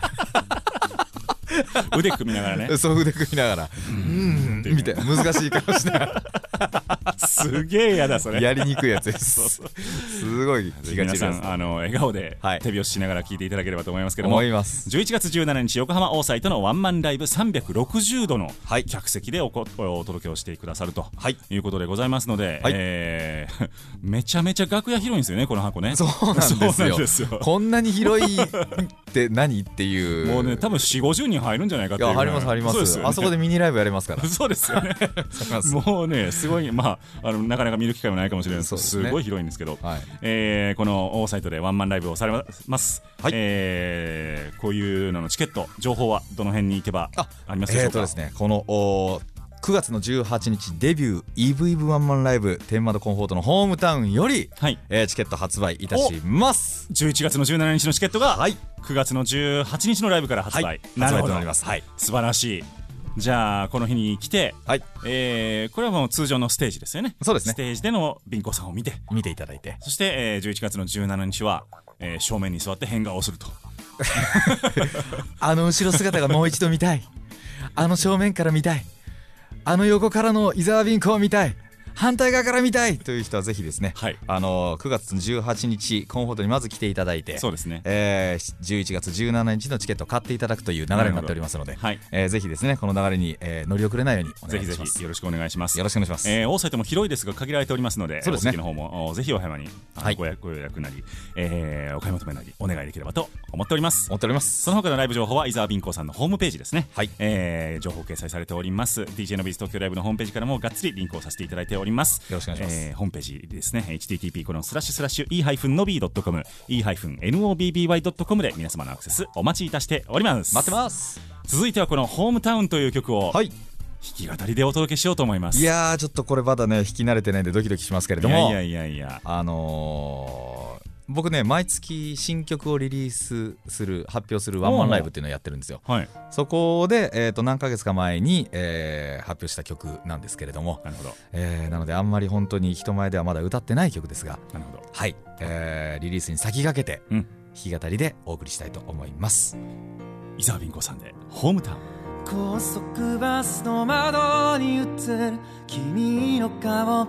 腕組みながらねそう腕組みながらうーんみたいな難しい顔しながらすげえやだそれ、 やりにくいやつです。すごい気が皆さんあの笑顔で手拍子しながら聞いていただければと思いますけども、 思います。 じゅういちがつじゅうしちにち横浜大サイトのワンマンライブさんびゃくろくじゅうどの客席で お, こお届けをしてくださると、はい、いうことでございますので、はい、えー、めちゃめちゃ楽屋広いんですよねこの箱ね。 そうなんですよこんなに広いって何っていうもうね多分よんじゅうごじゅうにん入るんじゃないかっていう。 いや入ります入ります、ね、あそこでミニライブやれますからそうですよねもうねすごい、まあ、あのなかなか見る機会もないかもしれないですけど、 す, ね、すごい広いんですけど、はい、えー、この大サイトでワンマンライブをされます、はい、えー、こういうののチケット情報はどの辺に行けばありますでしょうか。 えーとですね、このくがつのじゅうはちにちデビューイブイブワンマンライブ天窓コンフォートのホームタウンより、はい、えー、チケット発売いたします。 じゅういちがつのじゅうしちにちのチケットが、はい、くがつのじゅうはちにちのライブから発売、はい、 発売となります、はい、 素晴らしい。じゃあこの日に来て、はい、えー、これはもう通常のステージですよね。 そうですね、 ステージでのビンコさんを見て見ていただいて、 そして、えー、じゅういちがつのじゅうしちにちは、えー、正面に座って変顔をするとあの後ろ姿がもう一度見たいあの正面から見たい、あの横からの伊沢ビンコを見たい、反対側から見たいという人はぜひですね、はい、あのくがつのじゅうはちにちコンフォートにまず来ていただいて、 そうですね、 えー、じゅういちがつじゅうしちにちのチケットを買っていただくという流れになっておりますので、はい、えー、ぜひですねこの流れに、えー、乗り遅れないようにお願いします。 ぜひぜひよろしくお願いします。 よろしくお願いします、 えー、大サイトも広いですが限られておりますので、 そうですね、 お席の方もぜひお早めに、はい、ご予約なり、えー、お買い求めなりお願いできればと思っております思っております。 その他のライブ情報は伊沢ビンコさんのホームページですね、はい、えー、情報掲載されております。 ディージェー のビーズ東京ライブのホームページからもがっつりリンクをさせていただいております。 よろしくお願いします。 えー、ホームページですね エイチティーティーピーコロンスラッシュスラッシュイーハイフンノビードットコム イーハイフンエヌオービービーワイドットコム で皆様のアクセスお待ちいたしております。 待ってます。 続いてはこのホームタウンという曲を、はい、弾き語りでお届けしようと思います。 いやーちょっとこれまだね弾き慣れてないんでドキドキしますけれども、 いやいやいやいや、 あのー僕ね毎月新曲をリリースする発表するワンマンライブっていうのをやってるんですよ、はい、そこで、えー、と何ヶ月か前に、えー、発表した曲なんですけれども、 なるほど、 えー、なのであんまり本当に人前ではまだ歌ってない曲ですが、 なるほど、 はい、えー、リリースに先駆けて、うん、弾き語りでお送りしたいと思います。 伊沢ビンコさんでホームタウン。 高速バスの窓に映る君の顔、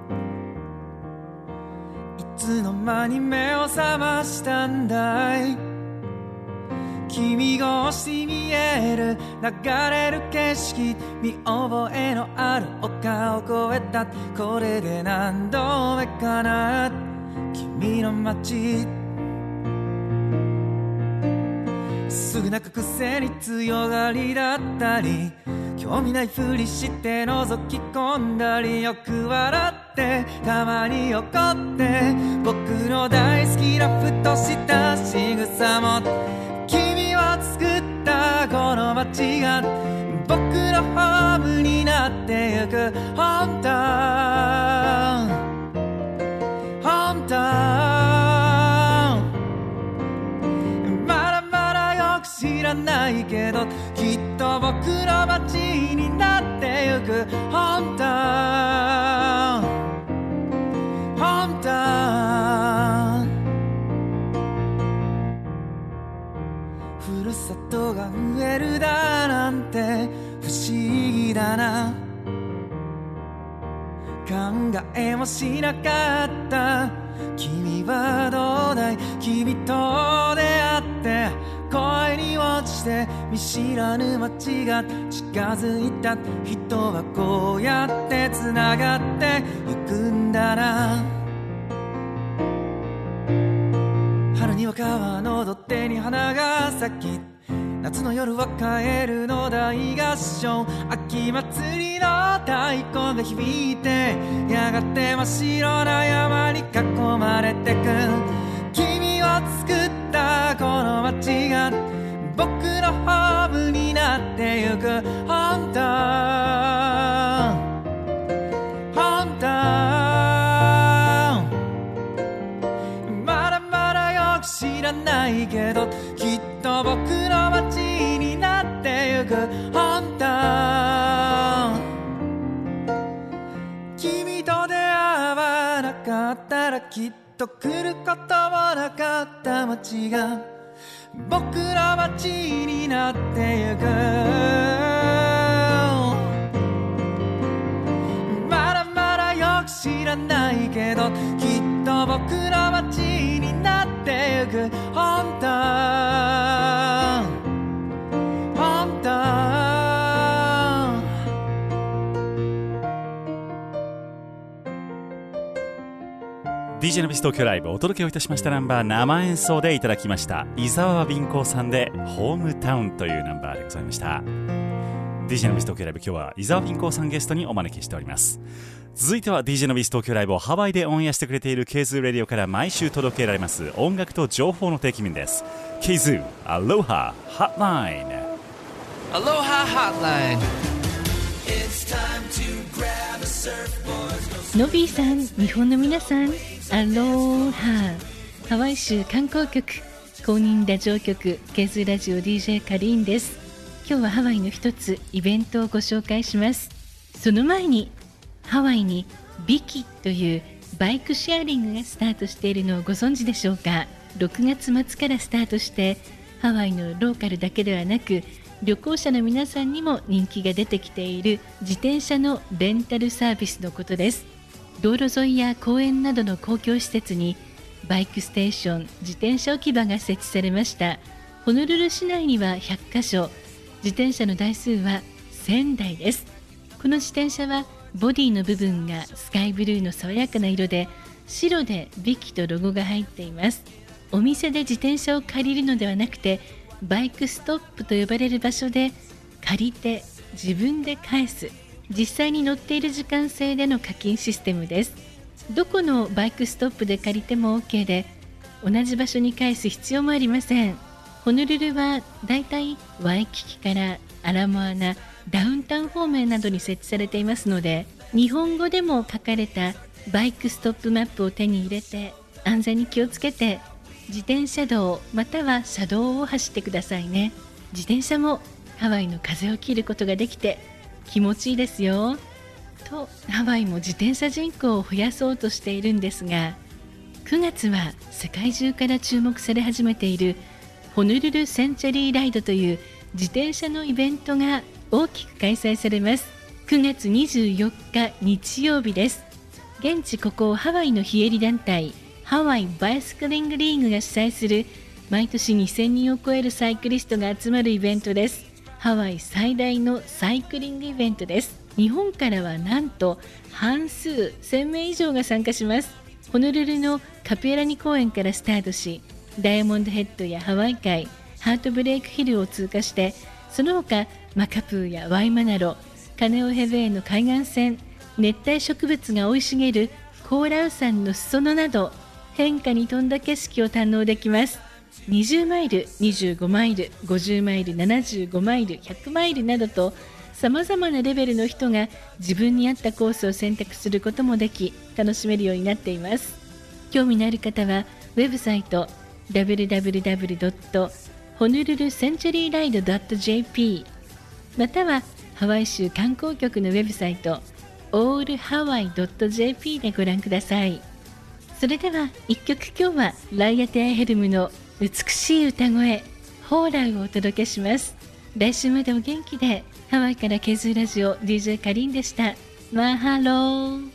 いつの間に目を覚ましたんだい。君越し見える流れる景色、見覚えのある丘を越えた、これで何度目かな。君海の街すぐ泣くくせに強がりだったり興味ないふりして覗き込んだりよく笑ってたまに怒って僕の大好きなふとした仕草も君を作ったこの街が僕のホームになってゆく本当本当まだまだよく知らないけどきっと僕の街になってゆく本当本当ふるさとが増えるだなんて不思議だな考えもしなかった君はどうだい君と出会って恋に落ちて見知らぬ街が近づいた人はこうやってつながってゆくんだな春には川の土手に花が咲き夏の夜はカエルの大合唱秋祭りの太鼓が響いてやがて真っ白な山に囲まれてく君を作ったこの街が僕のホームになってゆく本当本当まだまだよく知らないけどきっと僕の街になってゆく本当君と出会わなかったらきっと来ることもなかった街が僕の街になってゆくまだまだよく知らないけどきっと僕の街になってゆく本当本当ディージェー のビス東京ライブお届けをいたしましたナンバー生演奏でいただきました伊沢敏行さんでホームタウンというナンバーでございました。 ディージェー のビス東京ライブ今日は伊沢敏行さんゲストにお招きしております。続いては ディージェー のビス東京ライブをハワイでオンエアしてくれている ケイズー レディオから毎週届けられます音楽と情報の定期便です。 ケイズー アロハハットラインアロハハットラインノビーさん、日本の皆さん、アローハ。ハワイ州観光局公認ラジオ局ケーズーラジオ ディージェー カリーンです。今日はハワイの一つイベントをご紹介します。その前にハワイにビキというバイクシェアリングがスタートしているのをご存知でしょうか。ろくがつ末からスタートしてハワイのローカルだけではなく旅行者の皆さんにも人気が出てきている自転車のレンタルサービスのことです。道路沿いや公園などの公共施設にバイクステーション、自転車置き場が設置されました。ホノルル市内にはひゃっかしょ、自転車の台数はせんだいです。この自転車はボディの部分がスカイブルーの爽やかな色で白でビキとロゴが入っています。お店で自転車を借りるのではなくてバイクストップと呼ばれる場所で借りて自分で返す、実際に乗っている時間制での課金システムです。どこのバイクストップで借りても OK で同じ場所に返す必要もありません。ホノルルはだいたいワイキキからアラモアナ、ダウンタウン方面などに設置されていますので、日本語でも書かれたバイクストップマップを手に入れて安全に気をつけて自転車道または車道を走ってくださいね。自転車もハワイの風を切ることができて気持ちいいですよ。とハワイも自転車人口を増やそうとしているんですが、くがつは世界中から注目され始めているホノルルセンチャリーライドという自転車のイベントが大きく開催されます。くがつにじゅうよっか日曜日です。現地ここハワイの非営利団体ハワイバイスクリングリーグが主催する毎年にせんにんを超えるサイクリストが集まるイベントです。ハワイ最大のサイクリングイベントです。日本からはなんと半数せんめい以上が参加します。 ホノルルのカピエラニ公園からスタートし、ダイヤモンドヘッドやハワイ海、ハートブレイクヒルを通過して、その他マカプーやワイマナロ、カネオヘベイの海岸線、熱帯植物が生い茂るコーラウ山の裾野など、変化に富んだ景色を堪能できます。にじゅうマイル、にじゅうごマイル、ごじゅうマイル、ななじゅうごマイル、ひゃくマイルなどと、さまざまなレベルの人が自分に合ったコースを選択することもでき、楽しめるようになっています。興味のある方はウェブサイト ダブリューダブリューダブリュードットホノルルセンチュリーライドドットジェーピー またはハワイ州観光局のウェブサイト オールハワイドットジェーピー でご覧ください。それではいっきょく、今日はライア・テアヘルムの美しい歌声ホーラーをお届けします。来週までお元気で。ハワイからケーズーラジオ ディージェー カリンでした。マハロー。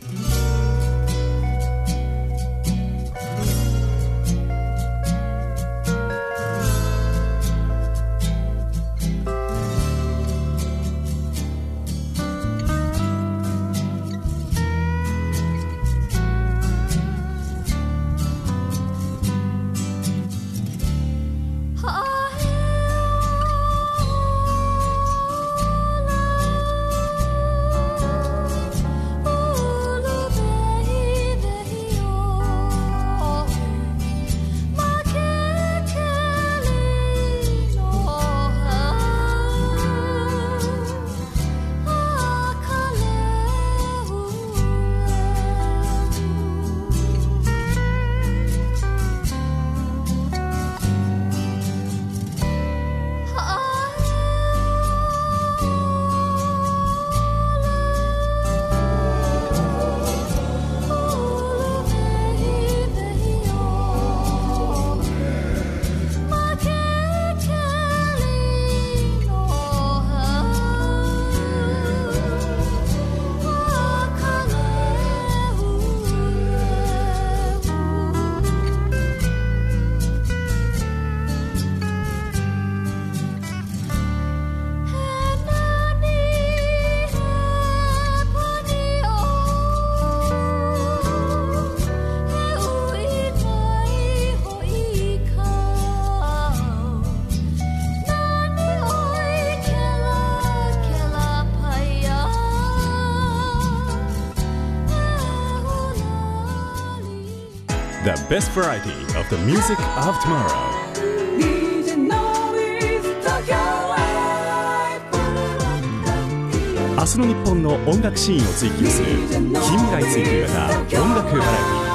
The best variety of the music of tomorrow. ディージェー のビズ東京ライブ。 明日の日本の音楽シーンを追求する近未来追求型音楽バラエティ。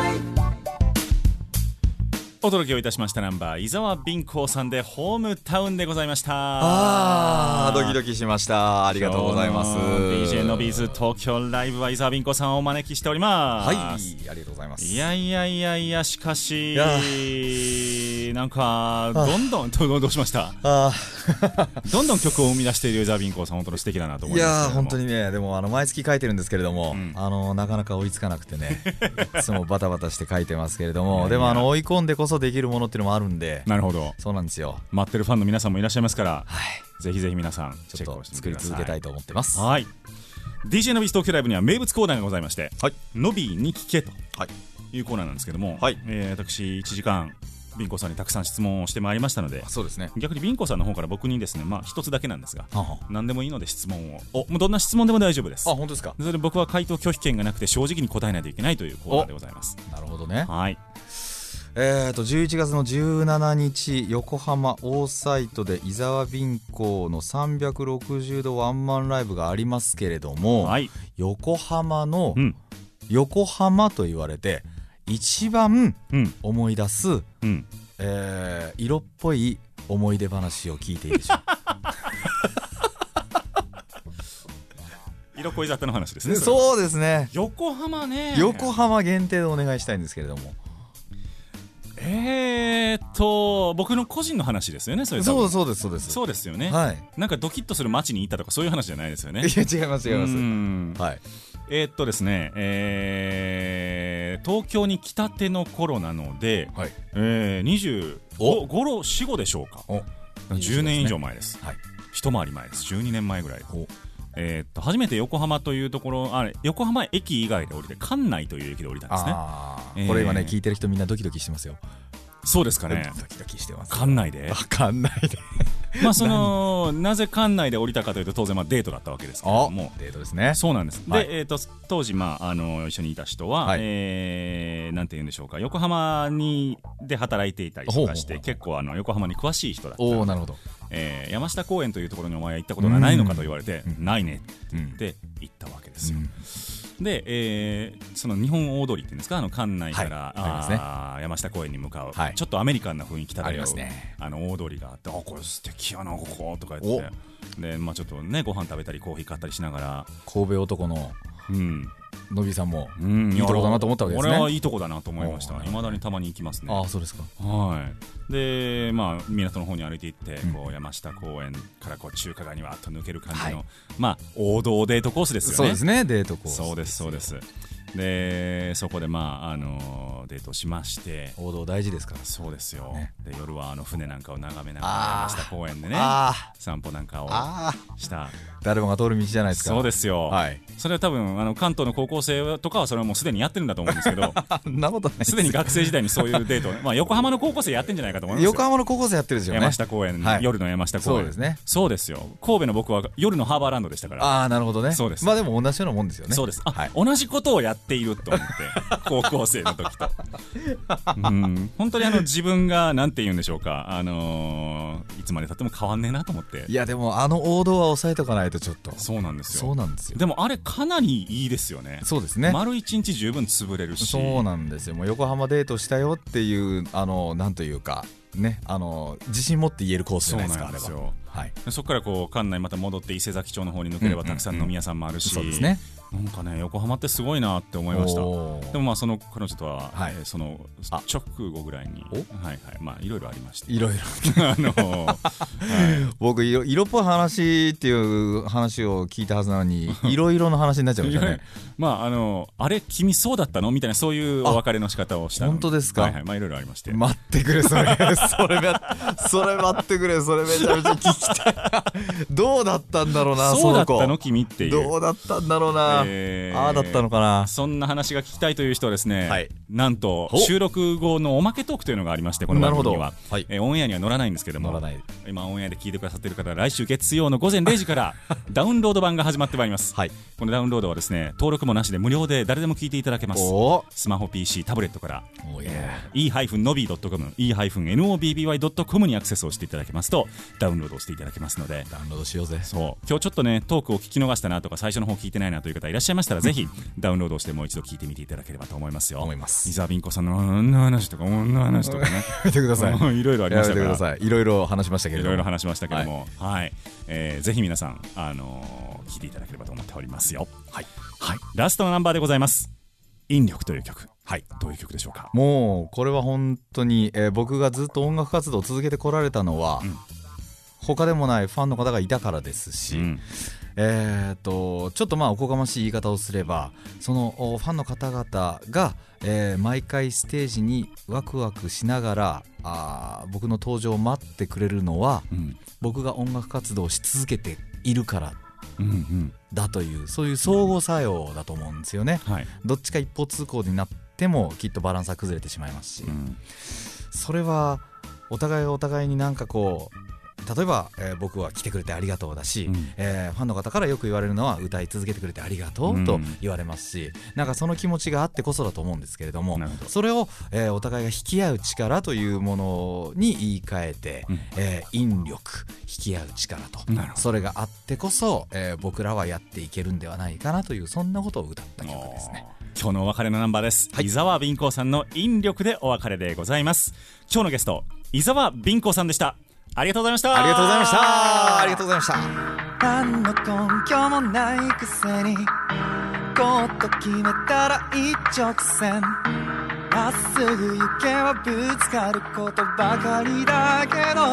お届けをいたしましたナンバー伊沢敏光さんでホームタウンでございました。 あードキドキしました。ありがとうございます。 ディージェー のビーズ東京ライブは伊沢敏光さんをお招きしております。 はい、ありがとうございます。 いやいやいやいや、しかしなんかどんどんどうどうしました。あどんどん曲を生み出している伊沢敏光さん、本当に素敵だなと思います。 いや本当にね、でもあの毎月書いてるんですけれども、うん、あのなかなか追いつかなくてねいつもバタバタして書いてますけれどもでもあの追い込んでこそできるものっていうのもあるんで。 なるほど、 そうなんですよ。 待ってるファンの皆さんもいらっしゃいますから、 はい、 ぜひぜひ皆さんちょっと作り続けたいと思ってます。 はい、ディージェー のビーズ東京ライブには名物コーナーがございまして、はい、のびーに聞けというコーナーなんですけども、はい、えー、私いちじかんビンコさんにたくさん質問をしてまいりましたので、 そうですね、 逆にビンコさんの方から僕にですね、まあ一つだけなんですが、はは何でもいいので質問を、おもうどんな質問でも大丈夫です。 あ、本当ですか。 それで僕は回答拒否権がなくて正直に答えないといけないというコーナーでございます。 なるほどね。 はい。 えーとじゅういちがつのじゅうしちにち横浜大サイトで伊沢敏光のさんびゃくろくじゅうどワンマンライブがありますけれども、はい、横浜の、うん、横浜と言われて一番思い出す、うんうんえー、色っぽい思い出話を聞いていいでしょう色恋沙汰の話ですね。そそうですね。 横浜ね。 横浜限定でお願いしたいんですけれども、 えーっと僕の個人の話ですよね。それそうそうですそうですそうですよね、 はい、 なんかドキッとする街に行ったとかそういう話じゃないですよね。 いや違います違います。はい、 えー、っとですね、えー、東京に来たての頃なので、はい、えー、にじゅうご、ごろ、よん、ごでしょうか。じゅうねん以上前です。はい、一回り前です。じゅうにねんまえぐらいです。 えー、っと初めて横浜というところ、あれ横浜駅以外で降りて関内という駅で降りたんですね。 あ、えー、これ今ね聞いてる人みんなドキドキしてますよ。 そうですかね。 ドキドキしてます。 関内で。 関内で。 まあそのなぜ関内で降りたかというと、当然まあデートだったわけですけれども。 デートですね。 そうなんです。 はい、 で、えー、と当時まああの一緒にいた人は、はい、えー、なんて言うんでしょうか、横浜にで働いていたりとかして、結構あの横浜に詳しい人だった。 おー、なるほど。 えー、山下公園というところにお前は行ったことがないのかと言われて、ないねって言って行ったわけですよ。うん、で、えー、その日本大通りっていうんですか、あの関内から、はい、ね、山下公園に向かう、はい、ちょっとアメリカンな雰囲気漂う、ね、あの大通りがあって、あ、これ素敵やなこことか言って、で、まあ、ちょっとねご飯食べたりコーヒー買ったりしながら、 神戸男の、うん、のびさんも、 うん、 いいとこだなと思ったわけですね。 俺はいいとこだなと思いました。未だにたまに行きますね。 ああ、そうですか。 はい。で、まあ港の方に歩いて行って、うん、こう山下公園からこう中華街にわっと抜ける感じの、はい、まあ王道デートコースですよね。 そうですね、デートコース。 そうですそうです。でそこでまああのデートしまして、 王道大事ですから。 そうですよ、ね、で夜はあの船なんかを眺めながら山下公園でね散歩なんかをした誰もが通る道じゃないですか。 そうですよ、 はい、 それは多分あの関東の高校生とかはそれはもうすでにやってるんだと思うんですけどそんなことないです。 すでに学生時代にそういうデート、まあ、横浜の高校生やってんじゃないかと思いますよ。 横浜の高校生やってるでしょうね。 山下公園、はい、夜の山下公園。 そうですね。 そうですよ。神戸の僕は夜のハーバーランドでしたから。 ああ、なるほどね。 そうです。 まあでも同じようなもんですよね。 そうです。あ、 はい、 同じことをやっていると思って高校生の時とうん、本当にあの自分がなんて言うんでしょうか、あのー、いつまでたっても変わんねえなと思って。 いやでもあの王道は抑えとかないとちょっと。 そうなんですよ。 そうなんですよ。 でもあれかなりいいですよね。 そうですね。 丸一日十分潰れるし。 そうなんですよ。もう横浜デートしたよっていうあのなんというかね、あの自信持って言えるコースじゃないですか。 そうなんですよ。 はい、 そこからこう館内また戻って伊勢崎町の方に抜ければたくさん飲み屋さんもあるし、 うんうんうん、そうですね。 なんかね横浜ってすごいなって思いました。でもまあその彼女とは、はい、その直後ぐらいに、はいはい、まあいろいろありまして、 いろいろあの、はい、 僕色色っぽい話っていう話を聞いたはずなのにいろいろの話になっちゃいましたね。 まああのあれ君そうだったのみたいなそういうお別れの仕方をしたの。 本当ですか。 はいはい、まあいろいろありまして。 待ってくれそれそれそれ待ってくれそれめちゃめちゃ聞きたいどうだったんだろうな。 そうだったの君っていう。 どうだったんだろうな。えー、ああだったのかな。 そんな話が聞きたいという人はですね、はい、なんと収録後のおまけトークというのがありまして、この番組には、はい、えー、オンエアには乗らないんですけども、乗らない。今オンエアで聞いてくださっている方は来週月曜の午前れいじからダウンロード版が始まってまいります、はい、このダウンロードはですね登録もなしで無料で誰でも聞いていただけます。スマホ ピーシー タブレットから イーノビードットコム イーノビーワイドットコム にアクセスをしていただけますとダウンロードをしていただけますので、 ダウンロードしようぜ。 そう今日ちょっとねトークを聞き逃したなとか最初の方聞いてないなという方いらっしゃいましたらぜひダウンロードしてもう一度聞いてみていただければと思いますよ。 思います。 伊沢凛子さんの女話とか女話とかねやめてくださいいろいろありましたから。 やめてください。いろいろ話しましたけれどもいろいろ話しましたけども、はいはい、えー、ぜひ皆さん、あのー、聞いていただければと思っておりますよ。はい、はい、ラストのナンバーでございます。引力という曲、はい、どういう曲でしょうか。 もうこれは本当に、えー、僕がずっと音楽活動を続けてこられたのは、うん、他でもないファンの方がいたからですし、うん、えー、とちょっとまあおこがましい言い方をすればそのファンの方々が、えー、毎回ステージにワクワクしながらあ僕の登場を待ってくれるのは、うん、僕が音楽活動をし続けているからだという、そういう相互作用だと思うんですよね、はい、どっちか一方通行になってもきっとバランスは崩れてしまいますし、うん、それはお互いがお互いになんかこう例えば、えー、僕は来てくれてありがとうだし、うん、えー、ファンの方からよく言われるのは歌い続けてくれてありがとうと言われますし、うん、なんかその気持ちがあってこそだと思うんですけれども、それを、えー、お互いが引き合う力というものに言い換えて、うん、えー、引力引き合う力とそれがあってこそ、えー、僕らはやっていけるんではないかなというそんなことを歌った曲ですね。 今日のお別れのナンバーです、はい、伊沢敏光さんの引力でお別れでございます。今日のゲスト伊沢敏光さんでした。ありがとうございました。 ありがとうございましたありがとうございました。 何の根拠もないくせにゴーッと決めたら一直線まっすぐ行けばぶつかることばかりだけど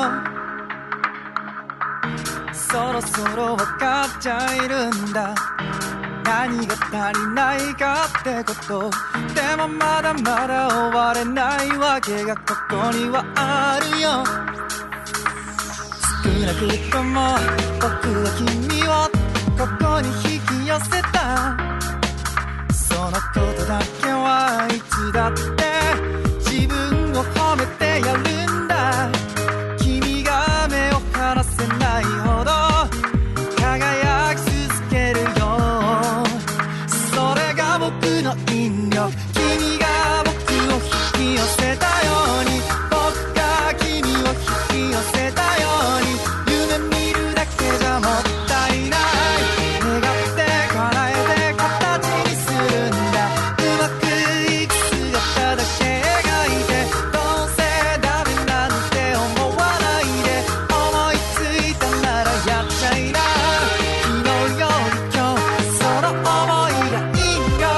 そろそろ分かっちゃいるんだ何が足りないかってこと。でもまだまだ終われないわけがここにはあるよ。少なくとも僕は君をここに引き寄せたそのことだけはいつだって自分を褒めてやるんだ君が目を離せないほど輝き続けるよそれが僕の引力君が僕を引き寄せたように僕が君を引き寄せたように夢見るだけじゃもったいない願って叶えて形にするんだうまくいく姿だけ描いてどうせダメなんて思わないで思いついたならやっちゃいな昨日より今日その想いがいいよ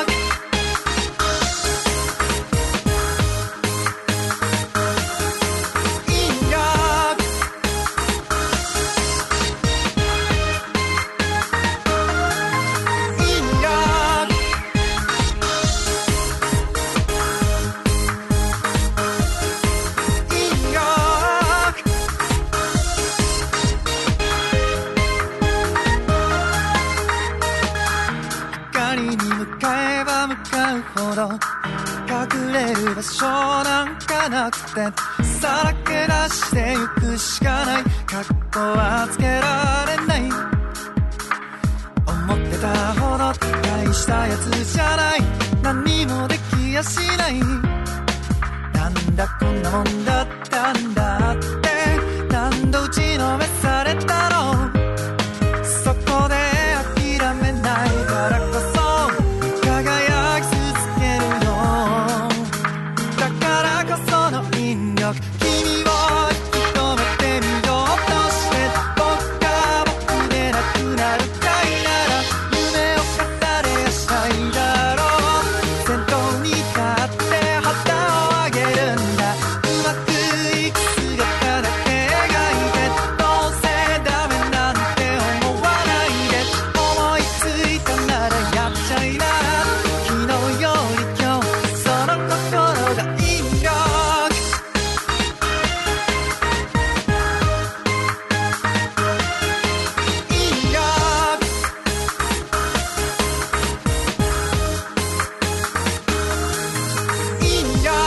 光に向かえば向かうほど隠れる場所なんかなくてさらけ出してゆくしかない格好はつけられない思ってたほど大したやつじゃない何もできやしないなんだこんなもんだったんだって何度打ちのめされたのそこで諦めないからこそ輝き続けるよだからこその引力君を引き止めてみようとして僕が僕でなくなるかいなら夢を語れやしたいだろう先頭に立って旗を上げるんだうまくいく姿だけ描いてどうせダメなんて思わないで思いついたならやっちゃいな昨日より今日その心がいいよいいよいいよ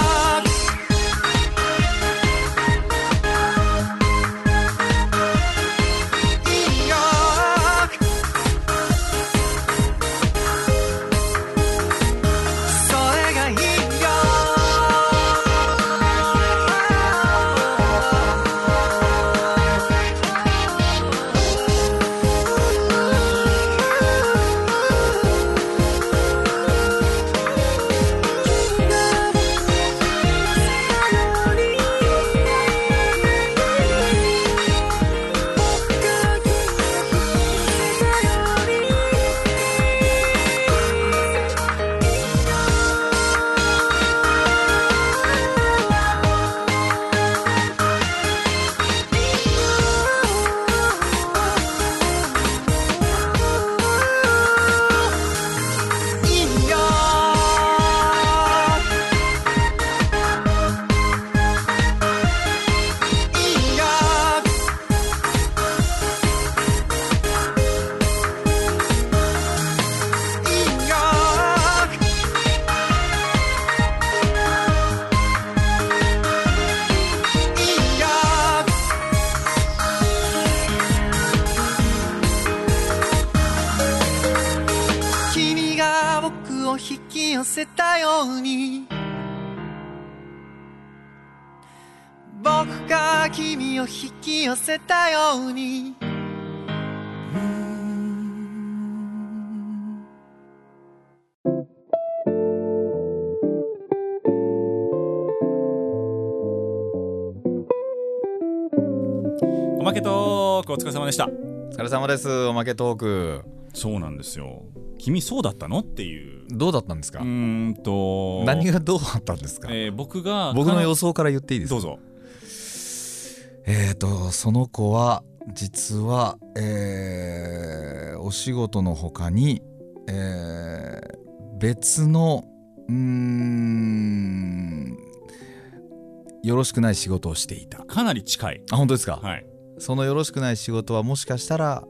いいよそれがいいよいいよいいよいいよいいよ君が僕を引き寄せたように僕が君を引き寄せたようにおまけトークお疲れ様でした。 お疲れ様です。おまけトーク。 そうなんですよ。君そうだったのっていう。 どうだったんですか。 うーんと何がどうだったんですか。 えー、僕が僕の予想から言っていいですか。 どうぞ。 えーとその子は実は、えー、お仕事の他に、えー、別のうーんよろしくない仕事をしていた。 かなり近い。 あ、本当ですか。 はい。 そのよろしくない仕事はもしかしたら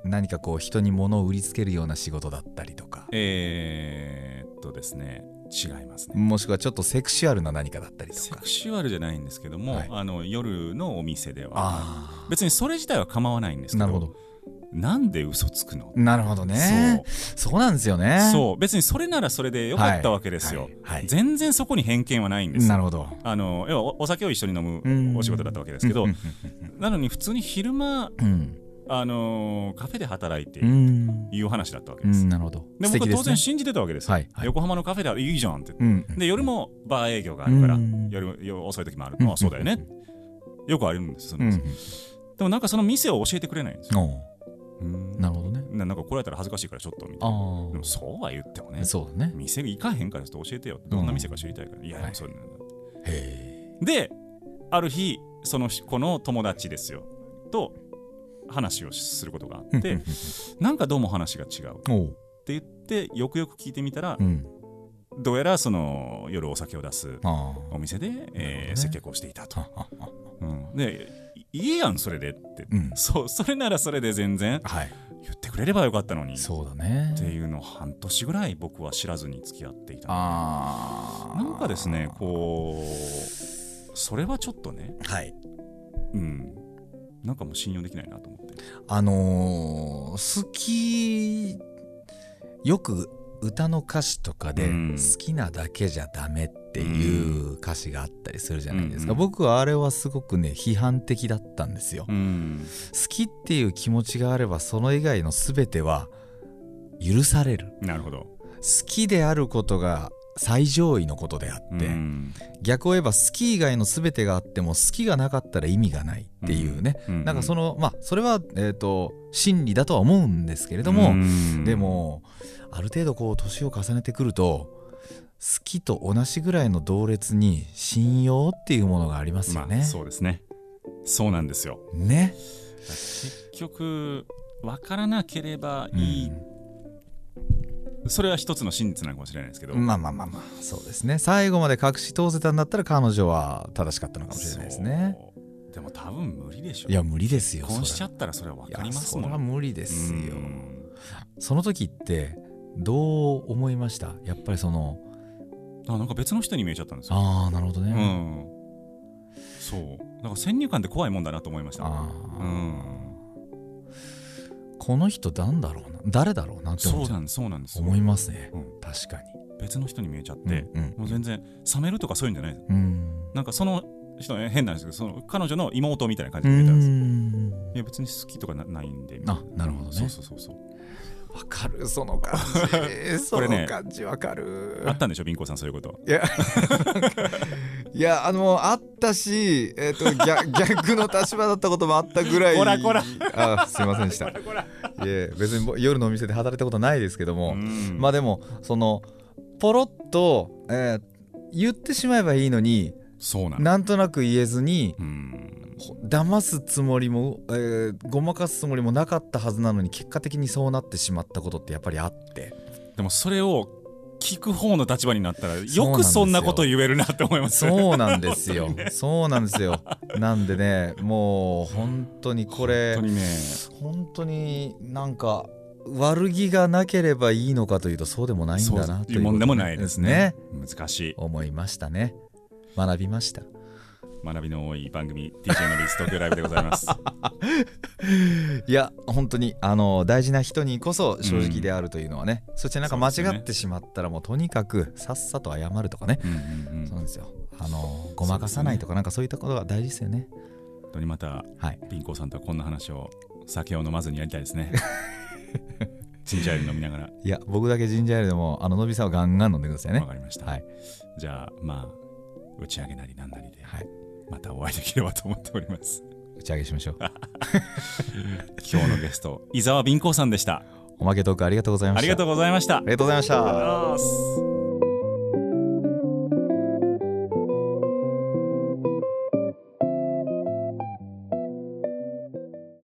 何かこう人に物を売りつけるような仕事だったりとか。 えーっとですね違いますね。 もしくはちょっとセクシュアルな何かだったりとか。 セクシュアルじゃないんですけども、はい、あの夜のお店では別にそれ自体は構わないんですけど、 なるほど、 なんで嘘つくの。 なるほどね。そう、そうなんですよね。 そう、別にそれならそれでよかったわけですよ、はいはいはい、全然そこに偏見はないんですよ。 なるほど。 あの要は お, お酒を一緒に飲むお仕事だったわけですけど、なのに普通に昼間、うん、あのー、カフェで働いているという話だったわけです。 うん、なるほど。 で僕は当然信じてたわけですよ、はいはい、横浜のカフェでいいじゃんって、うん、で夜もバー営業があるから、うん、夜, 夜遅い時もある、うん、あそうだよね、うん、よくあるんですその、うん、でもなんかその店を教えてくれないんですよ。 うん、なるほどね。 な, なんかこれやったら恥ずかしいからちょっとみたいな。でもそうは言ってもね、 そうだね、 店行かへんからちょっと教えてよ、どんな店か知りたいから、うん、いやいや、はい、そういうのへー。である日その子の友達ですよと話をすることがあってなんかどうも話が違うって言ってよくよく聞いてみたら、うん、どうやらその夜お酒を出すお店で、えー、接客をしていたと、うん、でいいやんそれでって、うん、そ, それならそれで全然言ってくれればよかったのに、 そうだねっていうのを半年ぐらい僕は知らずに付き合っていたので、あなんかですねこうそれはちょっとね、 はい、 うん、なんかもう信用できないなと思って、 あのー、好きよく歌の歌詞とかで好きなだけじゃダメっていう歌詞があったりするじゃないですか、うん、僕はあれはすごくね批判的だったんですよ、うん、好きっていう気持ちがあればその以外の全ては許される。 なるほど。 好きであることが最上位のことであって、うん、逆を言えば好き以外の全てがあっても好きがなかったら意味がないっていうね、うん、なんかそのまあそれはえーと真理だとは思うんですけれども、うん、でもある程度こう年を重ねてくると好きと同じぐらいの同列に信用っていうものがありますよね、 まあ、そうですね。そうなんですよね。 結局分からなければいい、うん、それは一つの真実なのかもしれないですけど、 まあまあまあまあそうですね。最後まで隠し通せたんだったら彼女は正しかったのかもしれないですね。 でも多分無理でしょ。 いや無理ですよ。 結婚しちゃったらそれは分かりますもん。 いやそれは無理ですよ。その時ってどう思いました？やっぱりそのあなんか別の人に見えちゃったんですよ。 ああなるほどね、 うん、そうなんか先入観って怖いもんだなと思いました。あ、うん、 この人なんだろうな誰だろうなって思っちゃう。そうなんですそうなんです思いますね、うん、確かに別の人に見えちゃって、うんうん、もう全然冷めるとかそういうんじゃないです、うん、なんかその人変なんですけどその彼女の妹みたいな感じで見えたんですよ。いや別に好きとか な, ないんで。 あなるほどね。 そうそうそうそうわかるその感じその感じわかる。 あったんでしょビンコさんそういうこと。 いやいやあのあったし、えー、と 逆, 逆の立場だったこともあったぐらいこらこらあすいませんでしたこらこらいや別に夜のお店で働いたことないですけども、まあでもそのポロッと、えー、言ってしまえばいいのにそうなのなんとなく言えずにうん騙すつもりも、えー、ごまかすつもりもなかったはずなのに結果的にそうなってしまったことってやっぱりあって、 でもそれを聞く方の立場になったらよくそんなこと言えるなって思います。 そうなんですよそうなんですよなんでねもう本当にこれ本当にね本当になんか悪気がなければいいのかというとそうでもないんだなというもんでもないですね。難しい思いましたね。学びました。 学びの多い番組 ディージェー のビーズ東京ライブでございますいや本当にあの大事な人にこそ正直であるというのはね、うん、そしてなんか間違ってしまったらもうとにかくさっさと謝るとかね、うんうんうん、そうなんですよ。あのごまかさないとかなんかそういったことが大事ですよね。 本当にまた、はい、ピンコーさんとはこんな話を酒を飲まずにやりたいですねジンジャーエール飲みながら。 いや僕だけジンジャーエールでもあののびさんはガンガン飲んでくださいね。 わかりました、はい、じゃあまあ打ち上げなりなんなりで、 はい、 またお会いできればと思っております。 打ち上げしましょう今日のゲスト伊沢敏光さんでした。 おまけトークありがとうございました。 ありがとうございました。 ありがとうございました。